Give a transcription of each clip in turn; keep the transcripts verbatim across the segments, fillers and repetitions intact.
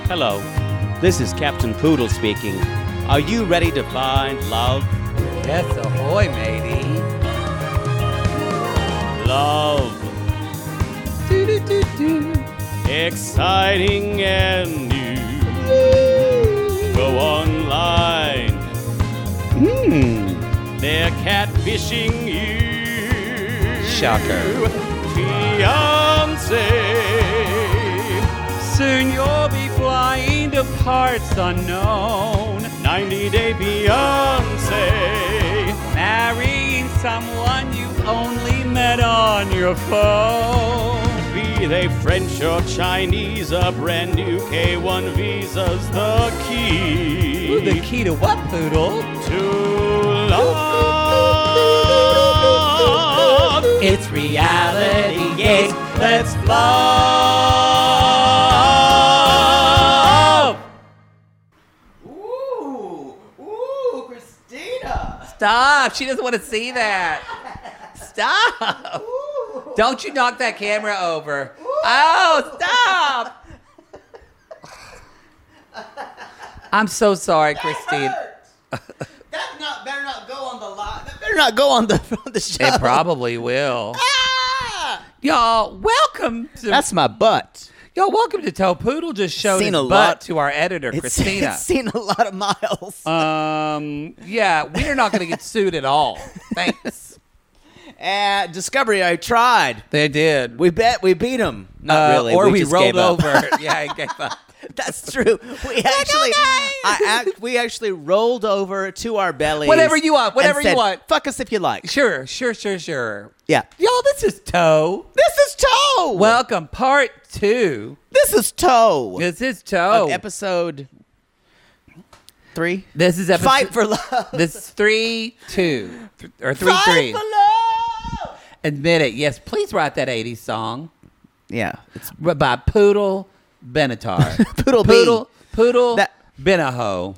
Hello, this is Captain Poodle speaking. Are you ready to find love? Yes, ahoy, matey. Love. Do-do-do-do. Exciting and new. Go online. Hmm. They're catfishing you. Shocker. Fiancé. Soon you'll be flying to parts unknown. ninety-day fiancé. Marrying someone you only met on your phone. Be they French or Chinese, a brand new K one visa's the key. Ooh, the key to what, Poodle? To love. It's reality gaze. Let's love. Ooh, ooh, Christina. Stop. She doesn't want to see that. Stop. Ooh. Don't you knock that camera over. Oh, stop. I'm so sorry, That Christine. hurts. That not better not go on the live. That better not go on the on the show. It probably will. Ah! Y'all, welcome to That's my butt. Y'all, welcome to Toe Poodle just showed Seen his a butt lot. to our editor, It's, Christina. it's seen a lot of miles. Um, yeah, we're not going to get sued at all. Thanks. At Discovery, I tried. They did. We bet we beat them. Not Uh, really. Or we, just rolled gave up. over. Yeah, I gave up. That's true. We actually, I act, we actually rolled over to our bellies. Whatever you want, and whatever you said, want. Fuck us if you like. Sure, sure, sure, sure. Yeah. Y'all, this is Toe. This is Toe. Welcome, part two. this is Toe. This is Toe. Of episode three. This is episode. Fight for love. This is three, two, th- or three, Fight three. for love. Admit it. Yes, please write that eighties song Yeah. It's by Poodle Benatar. Poodle B. Poodle, Poodle That- Benaho.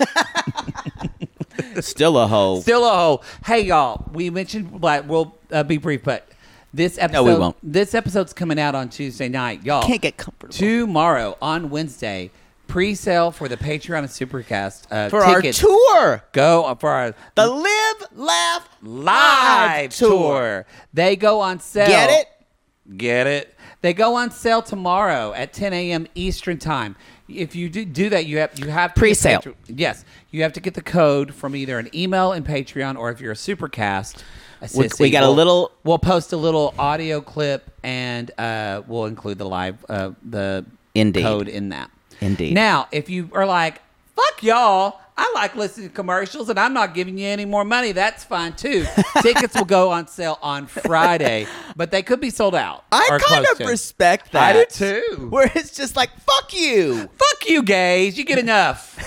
still a hoe. Still a hoe. Hey, y'all. We mentioned Black. We'll uh, be brief, but this episode. we won't. This episode's coming out on Tuesday night, y'all. Can't get comfortable. Tomorrow on Wednesday, pre-sale for the Patreon and Supercast uh, for tickets. our tour. Go for our The Live, Laugh, live tour. They go on sale. Get it? Get it? They go on sale tomorrow at ten a.m. Eastern time. If you do, do that, you have you have to get Pre-sale. Patre- Yes, you have to get the code from either an email in Patreon or if you're a Supercast. A We- sissy, we got a we'll- little- We'll post a little audio clip and uh, we'll include the live uh, the Indeed. code in that. Indeed. Now, if you are like, fuck y'all, I like listening to commercials and I'm not giving you any more money, that's fine too. Tickets will go on sale on Friday, but they could be sold out. I or kind close of to. respect I that. do too. Where it's just like, fuck you. Fuck you, gays. You get enough.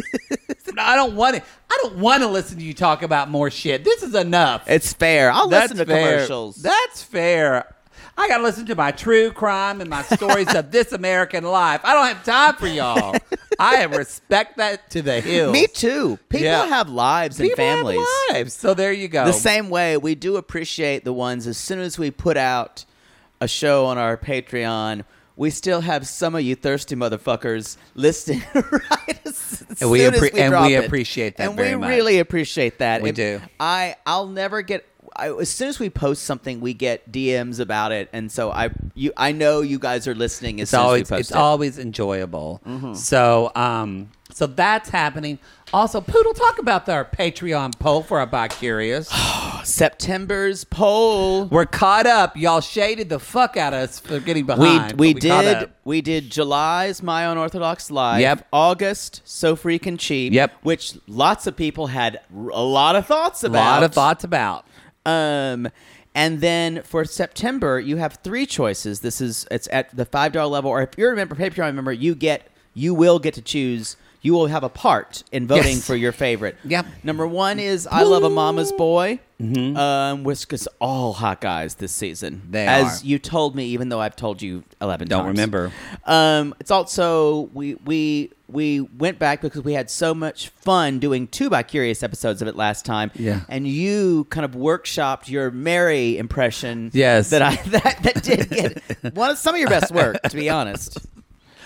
I don't want it. I don't want to listen to you talk about more shit. This is enough. It's fair. I'll That's listen to fair. commercials. That's fair. I got to listen to my true crime and my stories of this American life. I don't have time for y'all. I respect that to the hills. Me too. People Yeah. have lives and People have families. lives. So there you go. The same way we do appreciate the ones as soon as we put out a show on our Patreon, we still have some of you thirsty motherfuckers listening right as, as And we soon appre- as we and drop we it. appreciate that And very we much. really appreciate that. We It- do. I I'll never get I, as soon as we post something, we get D Ms about it, and so I you I know you guys are listening as It's soon always as we post it's it. always enjoyable. So um so that's happening. Also, Poodle, talk about our Patreon poll for our bi curious. September's poll. We're caught up. Y'all shaded the fuck out of us for getting We behind. we but caught did up. we did July's My Unorthodox Live. Yep. August So Freaking Cheap. Yep. Which lots of people had r- a lot of thoughts a about. lot of thoughts about. Um, and then for September, you have three choices. This is it's at the five dollar level, or if you're a member, Patreon member, you get you will get to choose. You will have a part in voting Yes. for your favorite. Yep. Number one is I Love a Mama's Boy, mm-hmm. um, which is all hot guys this season. They as are. you told me, even though I've told you eleven Don't times. remember. Um, it's also we we we went back because we had so much fun doing two by Curious episodes of it last time. Yeah. And you kind of workshopped your Mary impression. Yes. That I that, that did get one of some of your best work, to be honest.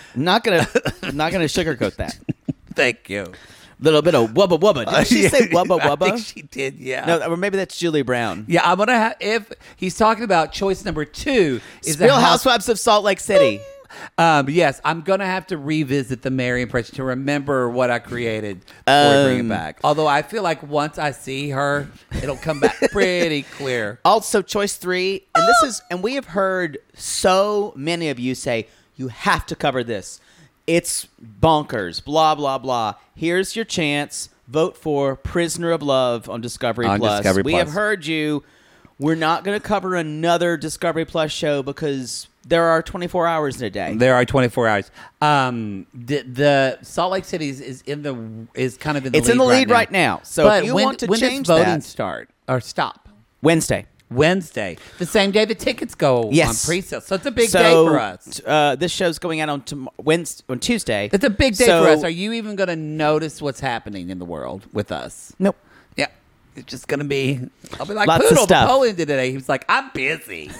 Not gonna, not gonna sugarcoat that. Thank you. Little bit of wubba wubba. Did she say wubba I wubba? think she did, yeah. No, or maybe that's Julie Brown. Yeah, I'm gonna have if he's talking about choice number two is the Real house- Housewives of Salt Lake City. Um, yes, I'm gonna have to revisit the Mary impression to remember what I created before I bring it Um, back. Although I feel like once I see her, it'll come back pretty clear. Also, choice three, and this is, and we have heard so many of you say you have to cover this. It's bonkers. Blah blah blah. Here's your chance. Vote for Prisoner of Love on Discovery On Plus. Discovery we Plus. have heard you. We're not going to cover another Discovery Plus show because there are twenty-four hours in a day. There are twenty-four hours. Um, the, the Salt Lake City is, is in the is kind of in the It's lead in the lead right right now. now. So but if you when, want to when change does voting that, start or stop? Wednesday. Wednesday, the same day the tickets go Yes. on pre-sale. So it's a big so, day for us. Uh, this show's going out on tom- Wednesday, on Tuesday. It's a big day So- for us. Are you even going to notice what's happening in the world with us? Nope. Yeah. It's just going to be, I'll be like, Lots of Poodle, stuff. Napoleon did today. He was like, I'm busy.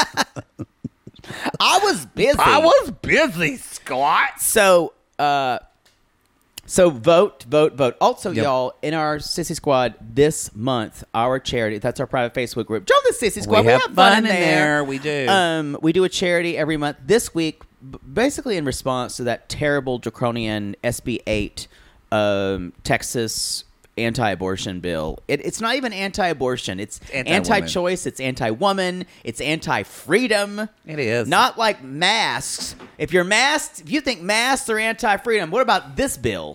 I was busy. I was busy, Scott. So, uh, so vote, vote, vote. Also, Yep. y'all, in our Sissy Squad this month, our charity, that's our private Facebook group. Join the Sissy Squad. We have fun in there. We do. Um, we do a charity every month. This week, b- basically in response to that terrible draconian S B eight um, Texas anti-abortion bill. It, it's not even anti-abortion. It's Anti-woman. anti-choice. It's anti-woman. It's anti-freedom. It is. Not like masks. If you're masked, if you think masks are anti-freedom, what about this bill?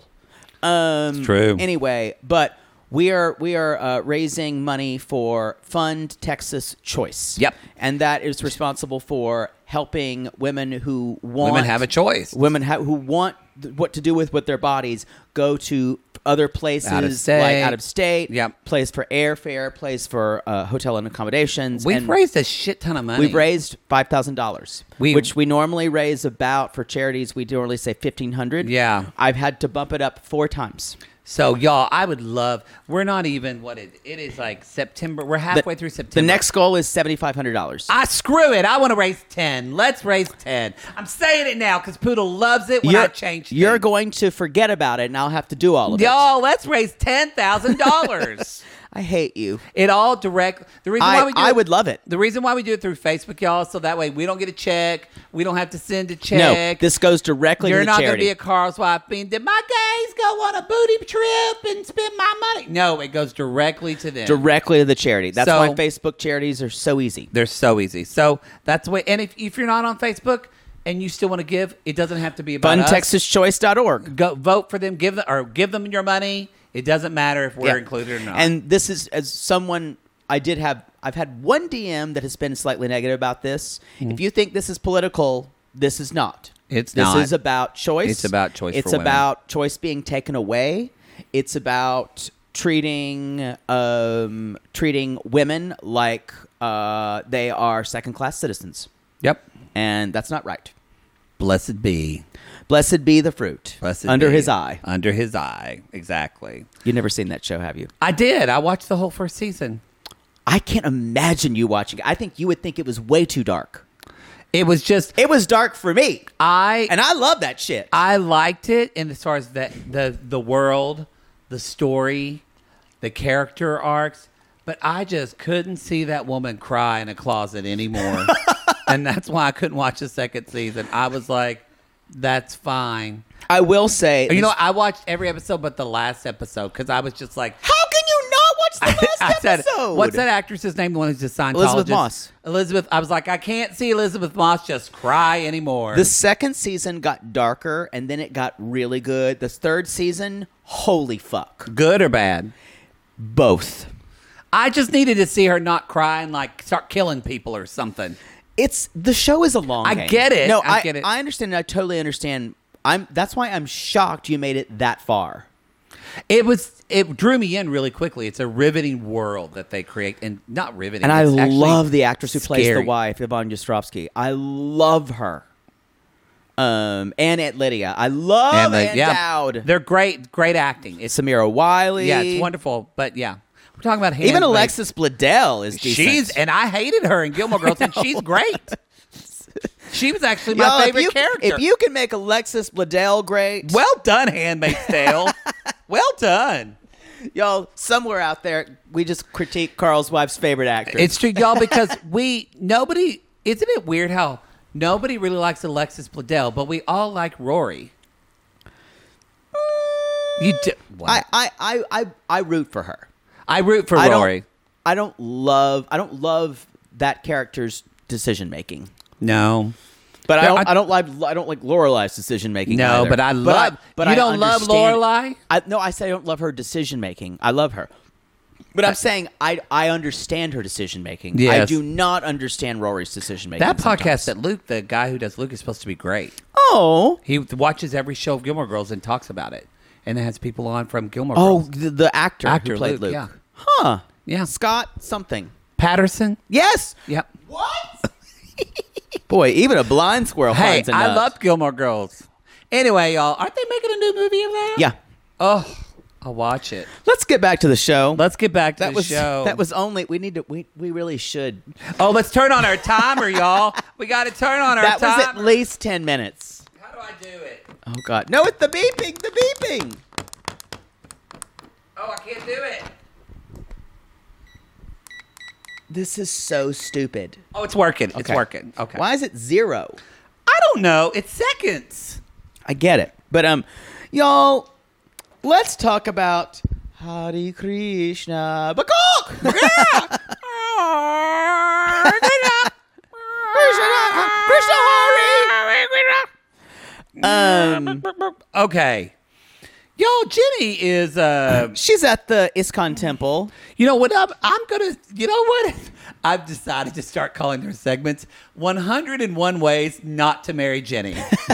Um, It's true. Anyway, but we are we are uh, raising money for Fund Texas Choice. Yep. And that is responsible for helping women who want Women have a choice. Women ha- who want th- what to do with with their bodies go to other places Out of state. like out of state. Yep. Place for airfare, place for uh, hotel and accommodations. We've and raised a shit ton of money. We've raised five thousand dollars, We- which we normally raise about for charities. We normally say fifteen hundred. Yeah. I've had to bump it up four times. So, y'all, I would love. We're not even what it. It is like September. We're halfway The- through September. The next goal is seventy five hundred dollars. I screw it. I want to raise ten. Let's raise ten. I'm saying it now because Poodle loves it when I change. You're things. going to forget about it, and I'll have to do all of it. Y'all, let's raise ten thousand dollars. I hate you. It all direct. The reason I, why we do I it, would love it. The reason why we do it through Facebook, y'all, so that way we don't get a check. We don't have to send a No, check. this goes directly You're to the not going to charity. be a Carl's wife being, did my gays go on a booty trip and spend my money? No, it goes directly to them. directly to the charity. That's So- why Facebook charities are so easy. They're so easy. So that's the way. And if, if you're not on Facebook and you still want to give, it doesn't have to be about fun us. texas choice dot org. Go vote for them. Give them or give them your money. It doesn't matter if we're Yeah. included or not. And this is as someone I did have. I've had one D M that has been slightly negative about this. If you think this is political, this is not. It's this not. is about choice. It's about choice It's for women. about choice being taken away. It's about treating um, treating women like uh, they are second class citizens, yep. and that's not right. Blessed be. Blessed be the fruit Blessed under be. his eye. Under his eye. Exactly. You've never seen that show, have you? I did. I watched the whole first season. I can't imagine you watching it. I think you would think it was way too dark. It was just It was dark for me, I and I love that shit. I liked it in as far as the the the world, the story, the character arcs, but I just couldn't see that woman cry in a closet anymore. And that's why I couldn't watch the second season. I was like, that's fine. I will say, You know, I watched every episode but the last episode because I was just like, how can you not watch the last I said, episode? what's that actress's name? The one who's a Scientologist? Elizabeth Moss. Elizabeth. I was like, I can't see Elizabeth Moss just cry anymore. The second season got darker, and then it got really good. The third season, holy fuck, Good or bad? both. I just needed to see her not cry and like start killing people or something. It's the show is a long. I game. get it. No, I I, get it. I understand. I totally understand. I'm. That's why I'm shocked you made it that far. It was. It drew me in really quickly. It's a riveting world that they create, and not riveting. And I it's actually love the actress who plays scary. the wife, Yvonne Ostrovsky. I love her. Um, and Aunt Lydia. I love And they- Aunt yeah, Dowd. they're great. Great acting. It's Samira Wiley. yeah, it's wonderful. But yeah, we're talking about Even Handmaid. Alexis Bledel is decent. She's and I hated her in Gilmore Girls, and she's great. She was actually my Y'all, if favorite you- character. If you can make Alexis Bledel great, well done, Handmaid's Tale. Well done. y'all, somewhere out there, we just critique Carl's wife's favorite actor. It's true, y'all, because we nobody. Isn't it weird how nobody really likes Alexis Bledel, but we all like Rory. You do. I, I, I, I, I root for her. I root for I Rory. Don't, I don't love. I don't love that character's decision making. No. But I Yeah, don't. I- I, don't like. I don't like Lorelei's decision making. No, either. but I love- But you I don't love understand- Lorelei? I, no, I say I don't love her decision making. I love her, but I'm saying I I understand her decision making. I Yes. do not understand Rory's decision making. That podcast that Luke, the guy who does Luke, is supposed to be great. Oh. He watches every show of Gilmore Girls and talks about it, and it has people on from Gilmore Oh, Girls. the, the actor, Actor who played Luke, Luke. yeah. Huh. Yeah. Scott something. Patterson. Yes. Yep. What? Boy, even a blind squirrel Hey, finds a I nut. love Gilmore Girls. Anyway, y'all, aren't they making a new movie of that? Yeah. Oh, I'll watch it. Let's get back to the show. Let's get back to that the was show. that was only we need to we we really should. Oh, let's turn on our timer, y'all. We got to turn on our That timer. was at least ten minutes. How do I do it? Oh God! No, it's the beeping. The beeping. Oh, I can't do it. This is so stupid. Oh, it's working. It's Okay. working. Okay. Why is it zero? I don't know. It's seconds. I get it, but um, y'all, let's talk about Hare Krishna. Bakok! Krishna, Krishna Hare. Um, Okay. Y'all, Jenny is, uh, she's at the ISKCON temple. you know what? I'm, I'm going to, you know what? I've decided to start calling their segments one hundred one Ways Not to Marry Jenny.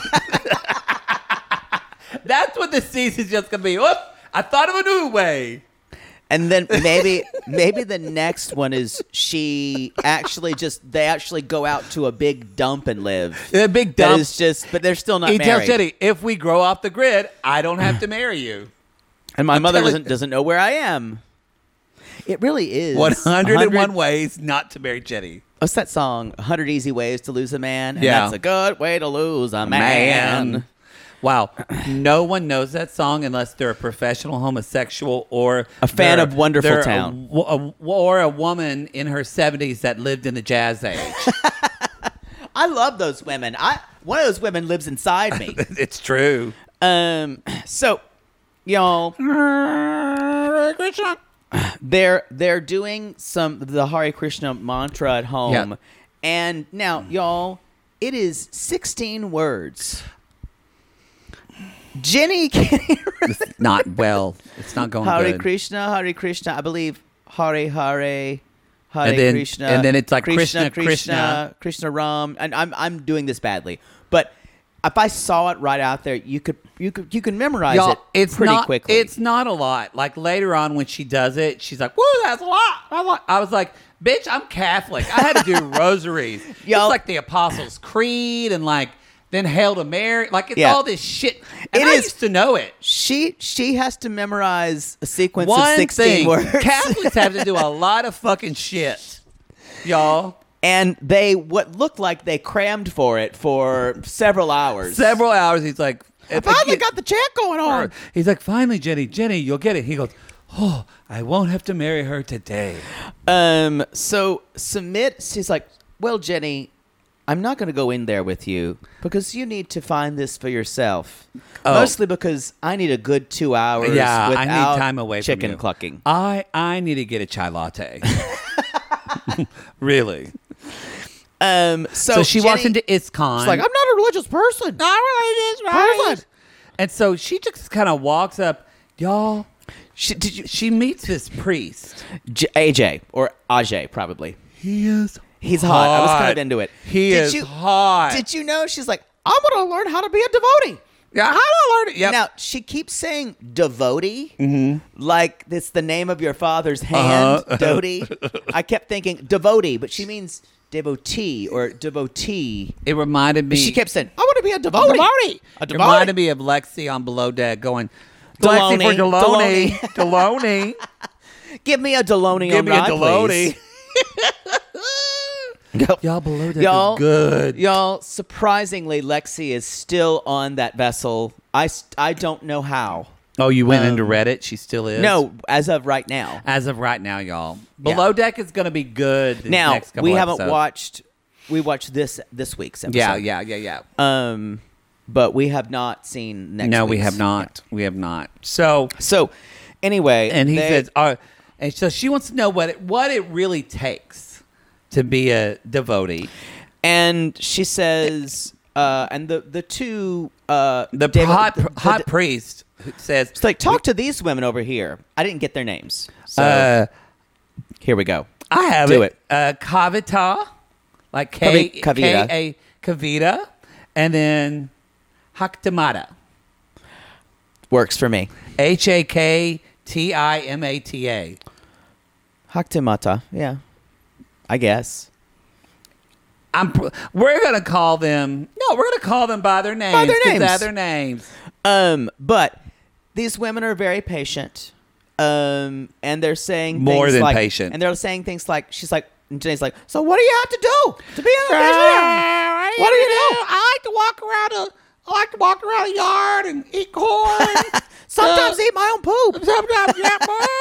That's what this season's just going to be. Whoop! I thought of a new way. And then maybe maybe the next one is she actually just they actually go out to a big dump and live. A big That dump. is just, but they're still not He married. tells Jenny, if we grow off the grid, I don't have to marry you. And my I'm mother telling- doesn't doesn't know where I am. It really is. one hundred one one hundred Ways Not to Marry Jenny. What's that song? one hundred Easy Ways to Lose a Man. And Yeah. that's a good way to lose a man. Wow. No one knows that song unless they're a professional homosexual or A fan they're- of Wonderful they're a Town. wo- a- or a woman in her seventies that lived in the jazz age. I love those women. I one of those women lives inside me. It's true. um so y'all they're they're doing some the Hare Krishna mantra at home. Yeah. And now, y'all, it is sixteen words. Jenny can't It's not well. It's not going Hare good. Krishna, Hare Krishna. I believe Hare Hare, Hare And then- Krishna, and then it's like Krishna, Krishna, Krishna, Krishna Ram. And I'm I'm doing this badly, but if I saw it right out there, you could you could you can memorize Y'all, it it's pretty not, quickly. It's not a lot. Like later on when she does it, she's like, "Whoa, that's a lot." That's a lot." I was like, "Bitch, I'm Catholic. I had to do rosaries. Y'all- It's like the Apostles' Creed and like then Hail to Mary. Like it's Yeah. all this shit. And It I is- used to know it. She she has to memorize a sequence One of sixteen thing, words. Catholics have to do a lot of fucking shit, y'all. And they what looked like they crammed for it for several hours. Several hours. He's like, I finally got the chant going on. He's like, finally, Jenny, Jenny, you'll get it. He goes, oh, I won't have to marry her today. Um so submit she's like, well, Jenny, I'm not going to go in there with you because you need to find this for yourself. Oh. Mostly because I need a good two hours Yeah, I without need time away chicken from you. clucking. I I need to get a chai latte. Really. Um, so, So, she Jenny- walks into ISKCON. She's like, I'm not a religious person. not religious, right? And so she just kind of walks up, y'all. She, did you, She meets this priest. J- A J or Ajay probably. He is. He's hot. I was kind of into it. He Did is you, hot. Did you know she's like, I'm going to learn how to be a devotee. Yeah, how do I learn it? Yep. Now, she keeps saying devotee, like it's the name of your father's hand, Uh-huh. Doty. I kept thinking devotee, but she means devotee or devotee. It reminded me. But she kept saying, I want to be a devotee. Devotee. A It devotee. reminded me of Lexi on Below Deck going, Deloney, Lexi for Deloney. Deloney. Give me a Deloney Give on me a rye, Deloney. please. Yep. Y'all, Below Deck Y'all- is good. Y'all, surprisingly, Lexi is still on that vessel. I, st- I don't know how. Oh, you went Um, into Reddit? She still is? No, as of right now. As of right now, y'all. Yeah. Below Deck is going to be good these Now, next couple we haven't episodes. watched... We watched this this week's episode. Yeah, yeah, yeah, yeah. Um, but we have not seen next no, we week's. have not. We have not. So, So, anyway... and he they- says, uh, and so she wants to know what it, what it really takes to be a devotee. And she says... Uh, and the, the two... Uh, The David- hot, the- the- hot priest who says, It's like, talk to these women over here. I didn't get their names. So, uh, here we go. I have Do it. it. Uh, Kavita, like K, Kavi- Kavita. K A Kavita, and then Haktamata. Works for me. H A K T I M A T A. Haktimata. Yeah. I guess. I'm. pr- We're gonna call them. No, we're gonna call them by their names. their 'cause names. They're their names. Um, but these women are very patient. Um, and they're saying More things than like- patient. And they're saying things like, she's like, and Jenny's like, so what do you have to do to be in the What do you do? I like to walk around a. I like to walk around a yard and eat corn. Sometimes eat my own poop. Sometimes, yeah.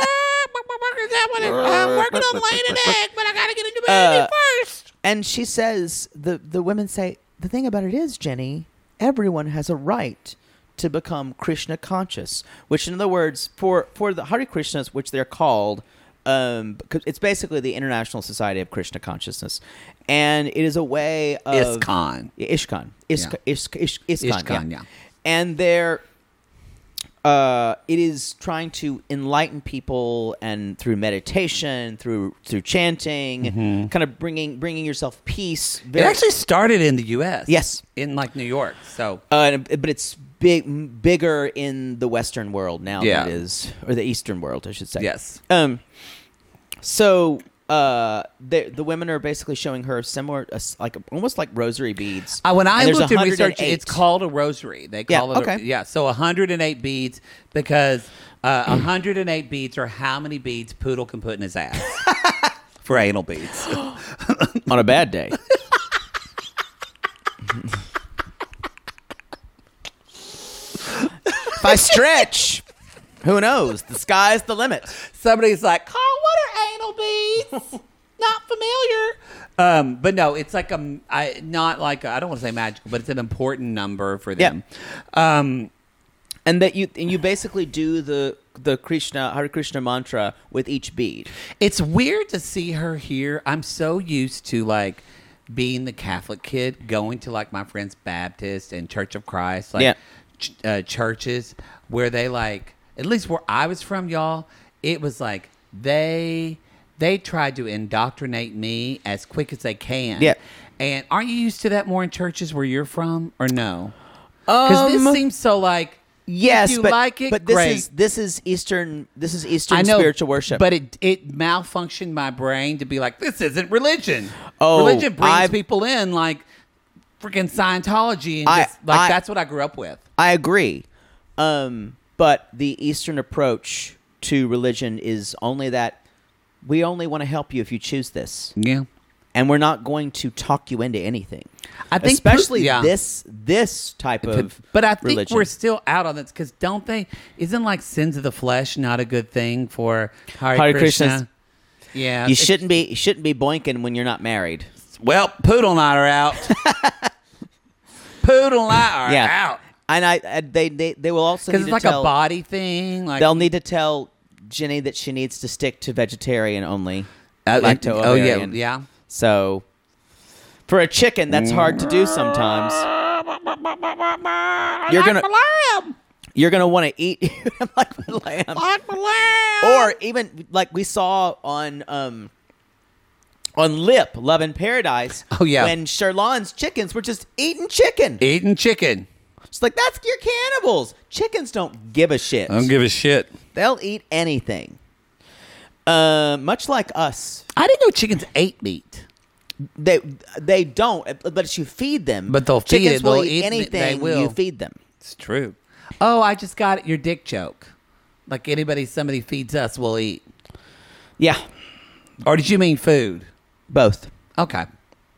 I'm working on laying an egg, but I gotta get into bed Uh, first. And she says, the, the women say, the thing about it is, Jenny, everyone has a right to become Krishna conscious, which in other words, for, for the Hare Krishnas, which they're called, um, because it's basically the International Society of Krishna Consciousness. And it is a way of... ISKCON. Yeah, ISKCON. ISK, Yeah. ISK, ISK, ISKCON, ISKCON, yeah. yeah. And they're... Uh, it is trying to enlighten people, and through meditation, through through chanting, kind of bringing bringing yourself peace. It actually started in the U S Yes. in like New York. So uh, but it's big, bigger in the Western world now Yeah. than it is, or the Eastern world, I should say. yes, Um. So, uh, the the women are basically showing her similar, uh, like almost like rosary beads. uh, when I And there's looked at one hundred research, eight. it's called a rosary. They Yeah, call it, a, okay. yeah. So one hundred eight beads because uh, one hundred eight beads are how many beads Poodle can put in his ass for anal beads. on a bad day. If I stretch, who knows? The sky's the limit. Somebody's like, "Carl, what are anal beads?" Not familiar. Um, but no, it's like a, I, not like I don't want to say magical, but it's an important number for them. Um, And that you and you basically do the the Krishna Hare Krishna mantra with each bead. It's weird to see her here. I'm so used to like being the Catholic kid, going to like my friend's Baptist and Church of Christ, like Yeah. ch- uh, churches where they like, at least where I was from, y'all, it was like they they tried to indoctrinate me as quick as they can. Yeah. And aren't you used to that more in churches where you're from, or no? Because this Um, seems so like. Yes, if you but, like it, but this great. is this is Eastern this is Eastern I know spiritual worship. but it it malfunctioned my brain to be like, this isn't religion. Oh, religion brings I've- people in like freaking Scientology, and I- just, like I- that's what I grew up with. I agree. Um, but the Eastern approach to religion is only that we only want to help you if you choose this. Yeah, And we're not going to talk you into anything. I think especially yeah. this this type of But I think religion. we're still out on this because don't they? Isn't like sins of the flesh not a good thing for Hare, Hare Krishna? Krishnas. Yeah, You it's- shouldn't be you shouldn't be boinking when you're not married. Well, Poodle and I are out. Poodle and I are Yeah. out And I, I they, they they will also because need it's to like tell, a body thing. Like they'll need to tell Jenny that she needs to stick to vegetarian only. uh, lacto oh yeah, ovarian. yeah. So for a chicken, that's hard to do sometimes. You're gonna you're gonna want to eat like my lamb, Like my lamb. or even like we saw on um on Lip Love in Paradise. Oh, yeah. when Sherlon's chickens were just eating chicken. Eating chicken. It's like that's you're cannibals. Chickens don't give a shit. I don't give a shit. They'll eat anything. Uh, much like us. I didn't know chickens ate meat. They they don't, but if you feed them, But they'll feed chickens it. will They'll eat eat it. anything They will. you feed them. It's true. Oh, I just got it. Your dick joke. Like anybody, somebody feeds us, we'll eat. Yeah, Or did you mean food? both. Okay.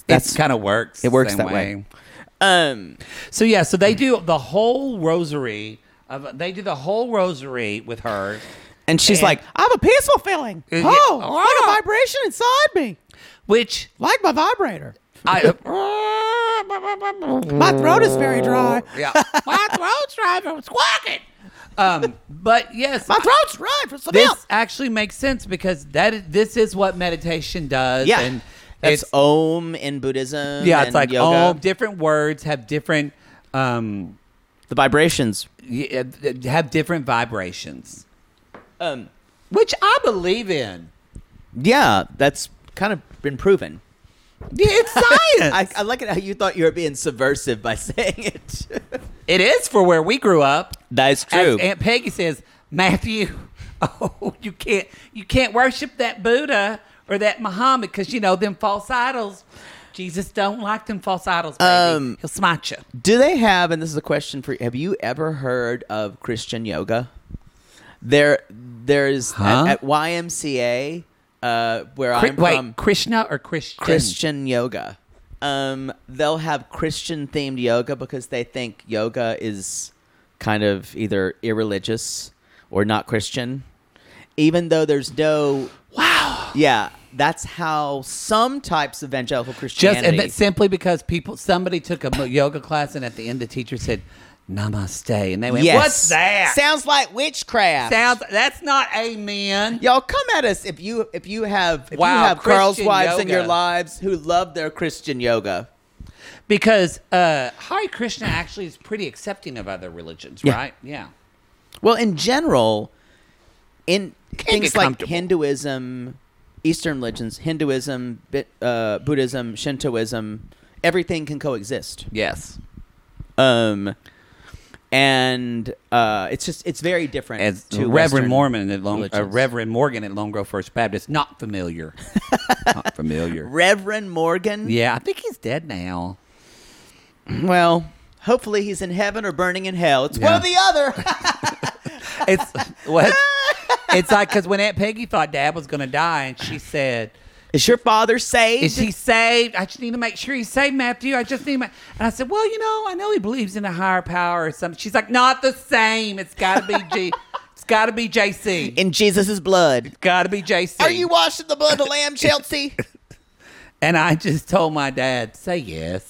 That's kind of works. It works same that way. Um, So yeah, so they do the whole rosary. Of, they do the whole rosary with her, and she's And- like, I have a peaceful feeling. Uh, yeah. Oh, Oh. like a vibration inside me. which Like my vibrator. I. My throat is very dry. Yeah, my throat's dry from squawking. Um, but yes, My throat's dry for some this milk. actually makes sense because that is, this is what meditation does. Yeah. and That's it's Om in Buddhism. yeah, it's and like yoga. oh, different words have different um The vibrations. y- uh, have different vibrations, Um, which I believe in. yeah, that's kind of been proven. Yeah, it's science. I, I like it how you thought you were being subversive by saying it. It is for where we grew up. That is As Aunt Peggy says, Matthew, oh, you can't you can't worship that Buddha or that Muhammad because you know them false idols. Jesus don't like them false idols, baby. Um, He'll smite you. Do they have, and this is a question for you, have you ever heard of Christian yoga? There, there's Huh? at, at Y M C A, uh, where Cri- I'm wait, from, Krishna or Christian? Christian yoga. Um, they'll have Christian themed yoga because they think yoga is kind of either irreligious or not Christian, even though there's no. Wow. Yeah, that's how some types of evangelical Just Christianity. and that's simply because people somebody took a mo- yoga class and at the end the teacher said namaste and they went, Yes. what's that? Sounds like witchcraft. Sounds that's not amen. Y'all come at us if you if you have if Wow, you have girls' Christian wives in yoga. your lives who love their Christian yoga. Because uh, Hare Krishna actually is pretty accepting of other religions, Yeah. right? Yeah. Well, in general, in Can't things get like comfortable. Hinduism, Eastern religions, Hinduism, Bi- uh, Buddhism, Shintoism, everything can coexist. Yes. Um, and uh, it's just it's very different. As to Reverend Western Mormon at Lone, uh, religions. Reverend Morgan at Lone Grove First Baptist, not familiar. Not familiar. Reverend Morgan. Yeah, I think he's dead now. Well, hopefully he's in heaven or burning in hell. It's one Yeah. or the other. It's what? It's like because when Aunt Peggy thought Dad was going to die, and she said, Is your father saved? "Is he saved? I just need to make sure he's saved, Matthew. I just need." To make... And I said, "Well, you know, I know he believes in a higher power or something." She's like, "Not the same. It's got to be G. It's got to be J C. in Jesus' blood? Got to be J C." Are you washing the blood of the lamb, Chelsea? And I just told my dad, "Say yes."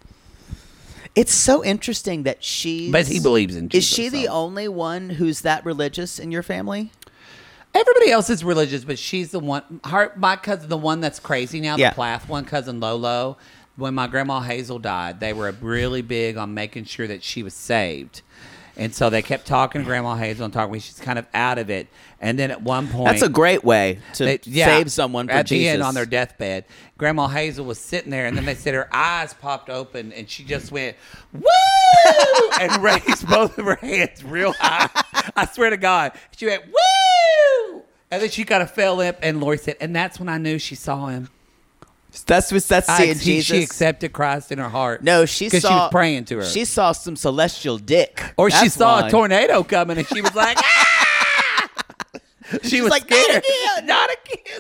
It's so interesting that she's... But he believes in Is Jesus. she the so. only one who's that religious in your family? Everybody else is religious, but she's the one. Her, my cousin, the one that's crazy now, Yeah. the Plath one, cousin Lolo. When my grandma Hazel died, they were really big on making sure that she was saved, and so they kept talking to Grandma Hazel and talking. She's kind of out of it, and then at one point, That's a great way to they- yeah, save someone for at the Jesus. end on their deathbed. Grandma Hazel was sitting there, and then they said her eyes popped open, and she just went woo and raised both of her hands real high. I swear to God, she went woo, and then she kind of fell limp. And Lori said, and that's when I knew she saw him. That's what that's I, seeing she, Jesus. she accepted Christ in her heart. no, she because saw... she was praying to her, She saw some celestial dick. or she That's saw why. a tornado coming, and she was like, ah! She was like, scared. "Not Not again.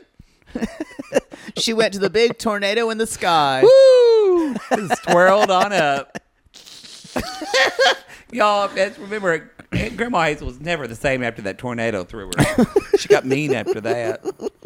She went to the big tornado in the sky. Woo! Just twirled on up. Y'all, that's, remember, Grandma Hazel was never the same after that tornado threw her. She got mean after that.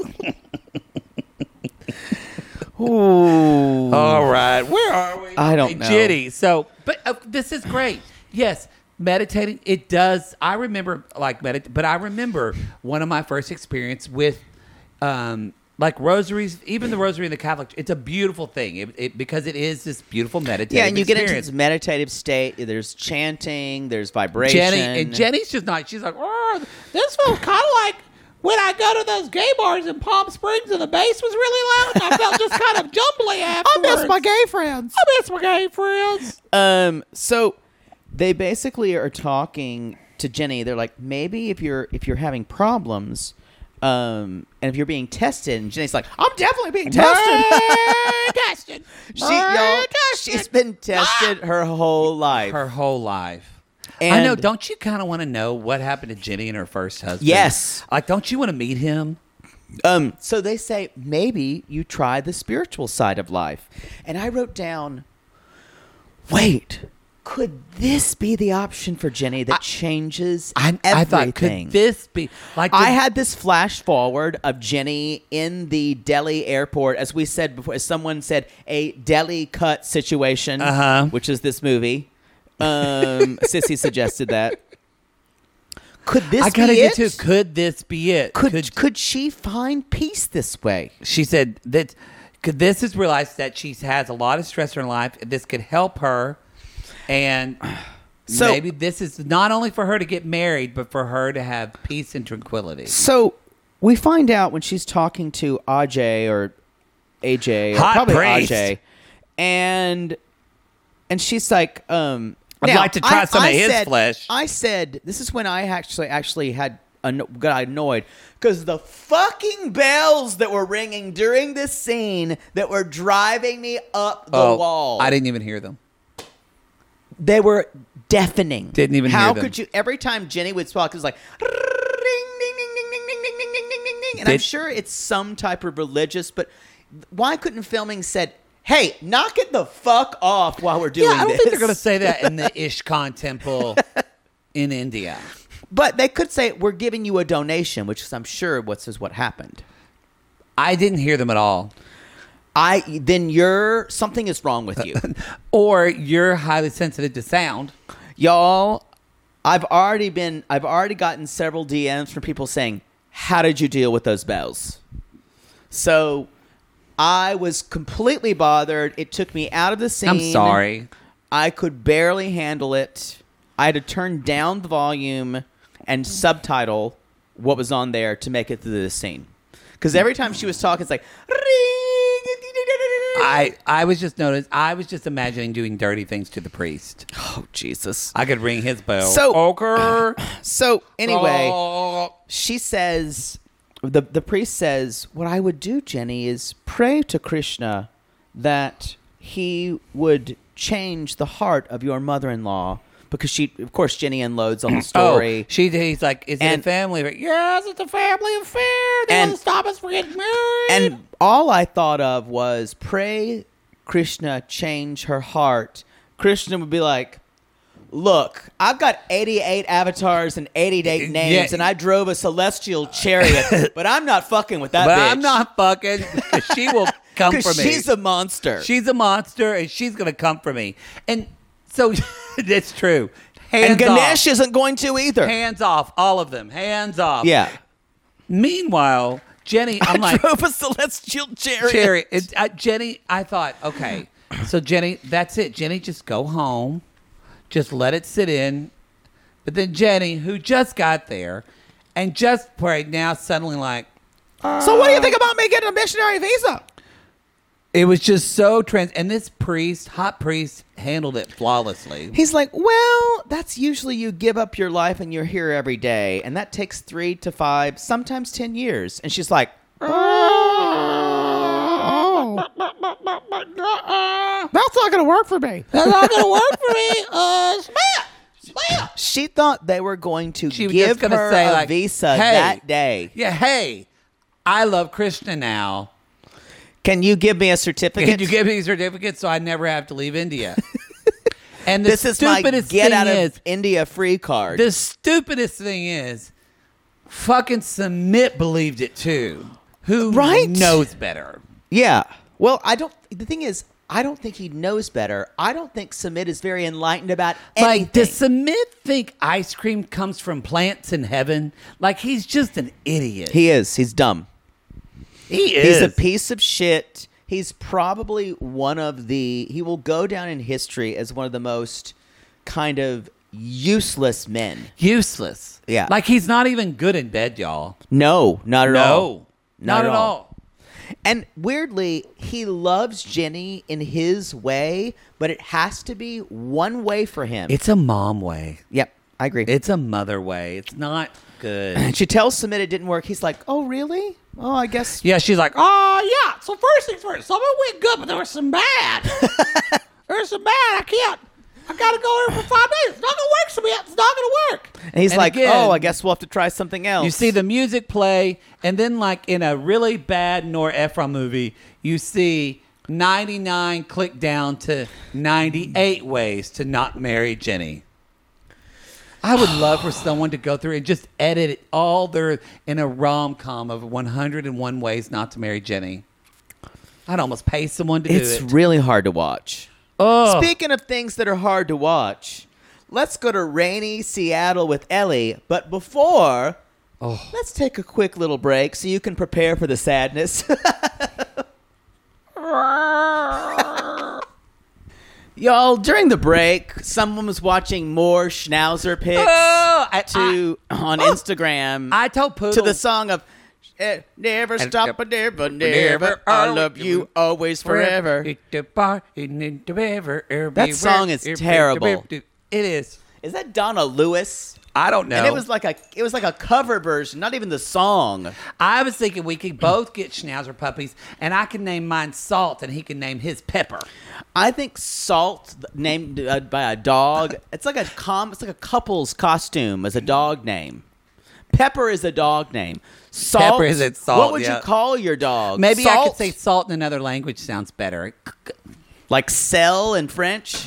Ooh. All right, where are we? I don't Okay, know. Jitty. So, but uh, this is great. Yes, meditating. It does. I remember like medit, but I remember one of my first experience with, um, like rosaries. Even the rosary in the Catholic. It's a beautiful thing. It, it because it is this beautiful meditative. Yeah, and you get into experience. this meditative state. There's chanting. There's vibration. Jenny and Jenny's just not. She's like, oh, this feels kind of like when I go to those gay bars in Palm Springs and the bass was really loud. And I felt just kind of jumbly afterwards. gay friends. I miss my gay friends. Um. So they basically are talking to Jenny. They're like, maybe if you're if you're having problems, um, and if you're being tested, and Jenny's like, I'm definitely being tested. tested. she, y'all, she's been tested her whole life. Her whole life. And I know. Don't you kind of want to know what happened to Jenny and her first husband? Yes. Like, don't you want to meet him? Um, so they say, maybe you try the spiritual side of life. And I wrote down, wait, could this be the option for Jenny that I, changes I, everything? I thought, could this be like? I had this flash forward of Jenny in the Delhi airport, as we said before, as someone said, a Delhi cut situation, uh-huh. which is this movie. Um, Sissy suggested that. Could this I gotta be get it? to, could this be it? Could, could could she find peace this way? She said that could this is realized that she has a lot of stress in her life. This could help her. And so, maybe this is not only for her to get married, but for her to have peace and tranquility. So we find out when she's talking to Ajay or A J, or Hot probably priest. Ajay, and and she's like, um, I'd now, like to try I, some I of his said, flesh. I said, this is when I actually actually had anno- got annoyed because the fucking bells that were ringing during this scene that were driving me up the oh, wall. I didn't even hear them. They were deafening. Didn't even How hear them. could you? Every time Jenny would talk, it was like, ring, ding, ding, ding, ding, ding, ding, ding, ding, ding, ding, ding. And Did- I'm sure it's some type of religious, but why couldn't filming said, hey, knock it the fuck off while we're doing Yeah, I don't this? think they're going to say that in the Ishkan temple in India. But they could say, we're giving you a donation, which is, I'm sure, what's is what happened. I didn't hear them at all. I Then you're, something is wrong with you. Or you're highly sensitive to sound. Y'all, I've already been, I've already gotten several D Ms from people saying, how did you deal with those bells? So I was completely bothered. It took me out of the scene. I'm sorry. I could barely handle it. I had to turn down the volume and subtitle what was on there to make it through the scene. Because every time she was talking, it's like, I, I was just noticed. I was just imagining doing dirty things to the priest. oh, Jesus. I could ring his bell. So- Poker. So anyway, Oh. she says, the, the priest says, what I would do, Jenny, is pray to Krishna that he would change the heart of your mother-in-law. Because she, of course, Jenny unloads on the story. Oh, she, he's like, is And- it a family affair? Yes, it's a family affair. They And- want to stop us from getting married. And all I thought of was, pray Krishna change her heart. Krishna would be like, look, I've got eighty-eight avatars and eighty-eight names, Yeah. and I drove a celestial chariot, but I'm not fucking with that but bitch. I'm not fucking. She will come for Because me. she's a monster. She's a monster, and she's going to come for me. And so it's true. Hands and Ganesh off. isn't going to either. Hands off, all of them. Hands off. Yeah. Meanwhile, Jenny, I'm I like, drove a celestial chariot. Cherry, it, uh, Jenny, I thought, okay, so Jenny, that's it. Jenny, just go home. Just let it sit in. But then Jenny, who just got there and just prayed, now suddenly like, So what do you think about me getting a missionary visa? it was just so trans. And this priest, hot priest, handled it flawlessly. He's like, well, that's usually you give up your life and you're here every day. And that takes three to five, sometimes ten years. And she's like, oh, that's not going to work for me. That's not going to work for me. Uh, smell, smell. She thought they were going to She was give just gonna her say, a like, visa hey. that day. Yeah, hey, I love Krishna now. Can you give me a certificate? Can you give me a certificate so I never have to leave India? And the this is my stupidest get thing out of is, India free card. the stupidest thing is, fucking Sumit believed it too. Who Right? knows better? Yeah. Well, I don't. The thing is, I don't think he knows better. I don't think Sumit is very enlightened about anything. Like, does Sumit think ice cream comes from plants in heaven? Like, he's just an idiot. He is. He's dumb. He is. He's a piece of shit. He's probably one of the. He will go down in history as one of the most kind of useless men. Useless. Yeah. Like, he's not even good in bed, y'all. No, not at no. all. Not, at all. And weirdly, he loves Jenny in his way, but it has to be one way for him. It's a mom way. Yep, I agree. It's a mother way. It's not good. And she tells Sumit it didn't work. He's like, oh, really? Oh, I guess. Yeah, she's like, oh, yeah. So first things first. Some of it went good, but there was some bad. there was some bad. I can't. I got to go here for five days. It's not going to work, Sumit. It's not going to work. And he's And like, again, oh, I guess we'll have to try something else. You see the music play, and then, like in a really bad Nora Ephron movie, you see ninety-nine click down to ninety-eight ways to not marry Jenny. I would love for someone to go through and just edit it all there in a rom-com of one hundred one ways not to marry Jenny. I'd almost pay someone to It's do it. really hard to watch. Oh. Speaking of things that are hard to watch, let's go to rainy Seattle with Ellie. But before, Oh. let's take a quick little break so you can prepare for the sadness. Y'all, during the break, someone was watching more Schnauzer pics Oh, I- to on oh. Instagram I told Poodle. to the song of eh, Never And- Stop, never, never, I love you always forever. Hit the bar, in the river, That song is terrible. It is. Is that Donna Lewis? I don't know. And it was like a it was like a cover version, not even the song. I was thinking we could both get Schnauzer puppies, and I can name mine Salt, and he can name his Pepper. I think Salt, named uh, by a dog, it's like a com, it's like a couple's costume as a dog name. Pepper is a dog name. Salt, Pepper isn't Salt, What would yeah. you call your dog? Maybe I Salt? could say Salt in another language. Sounds better. like sell in French.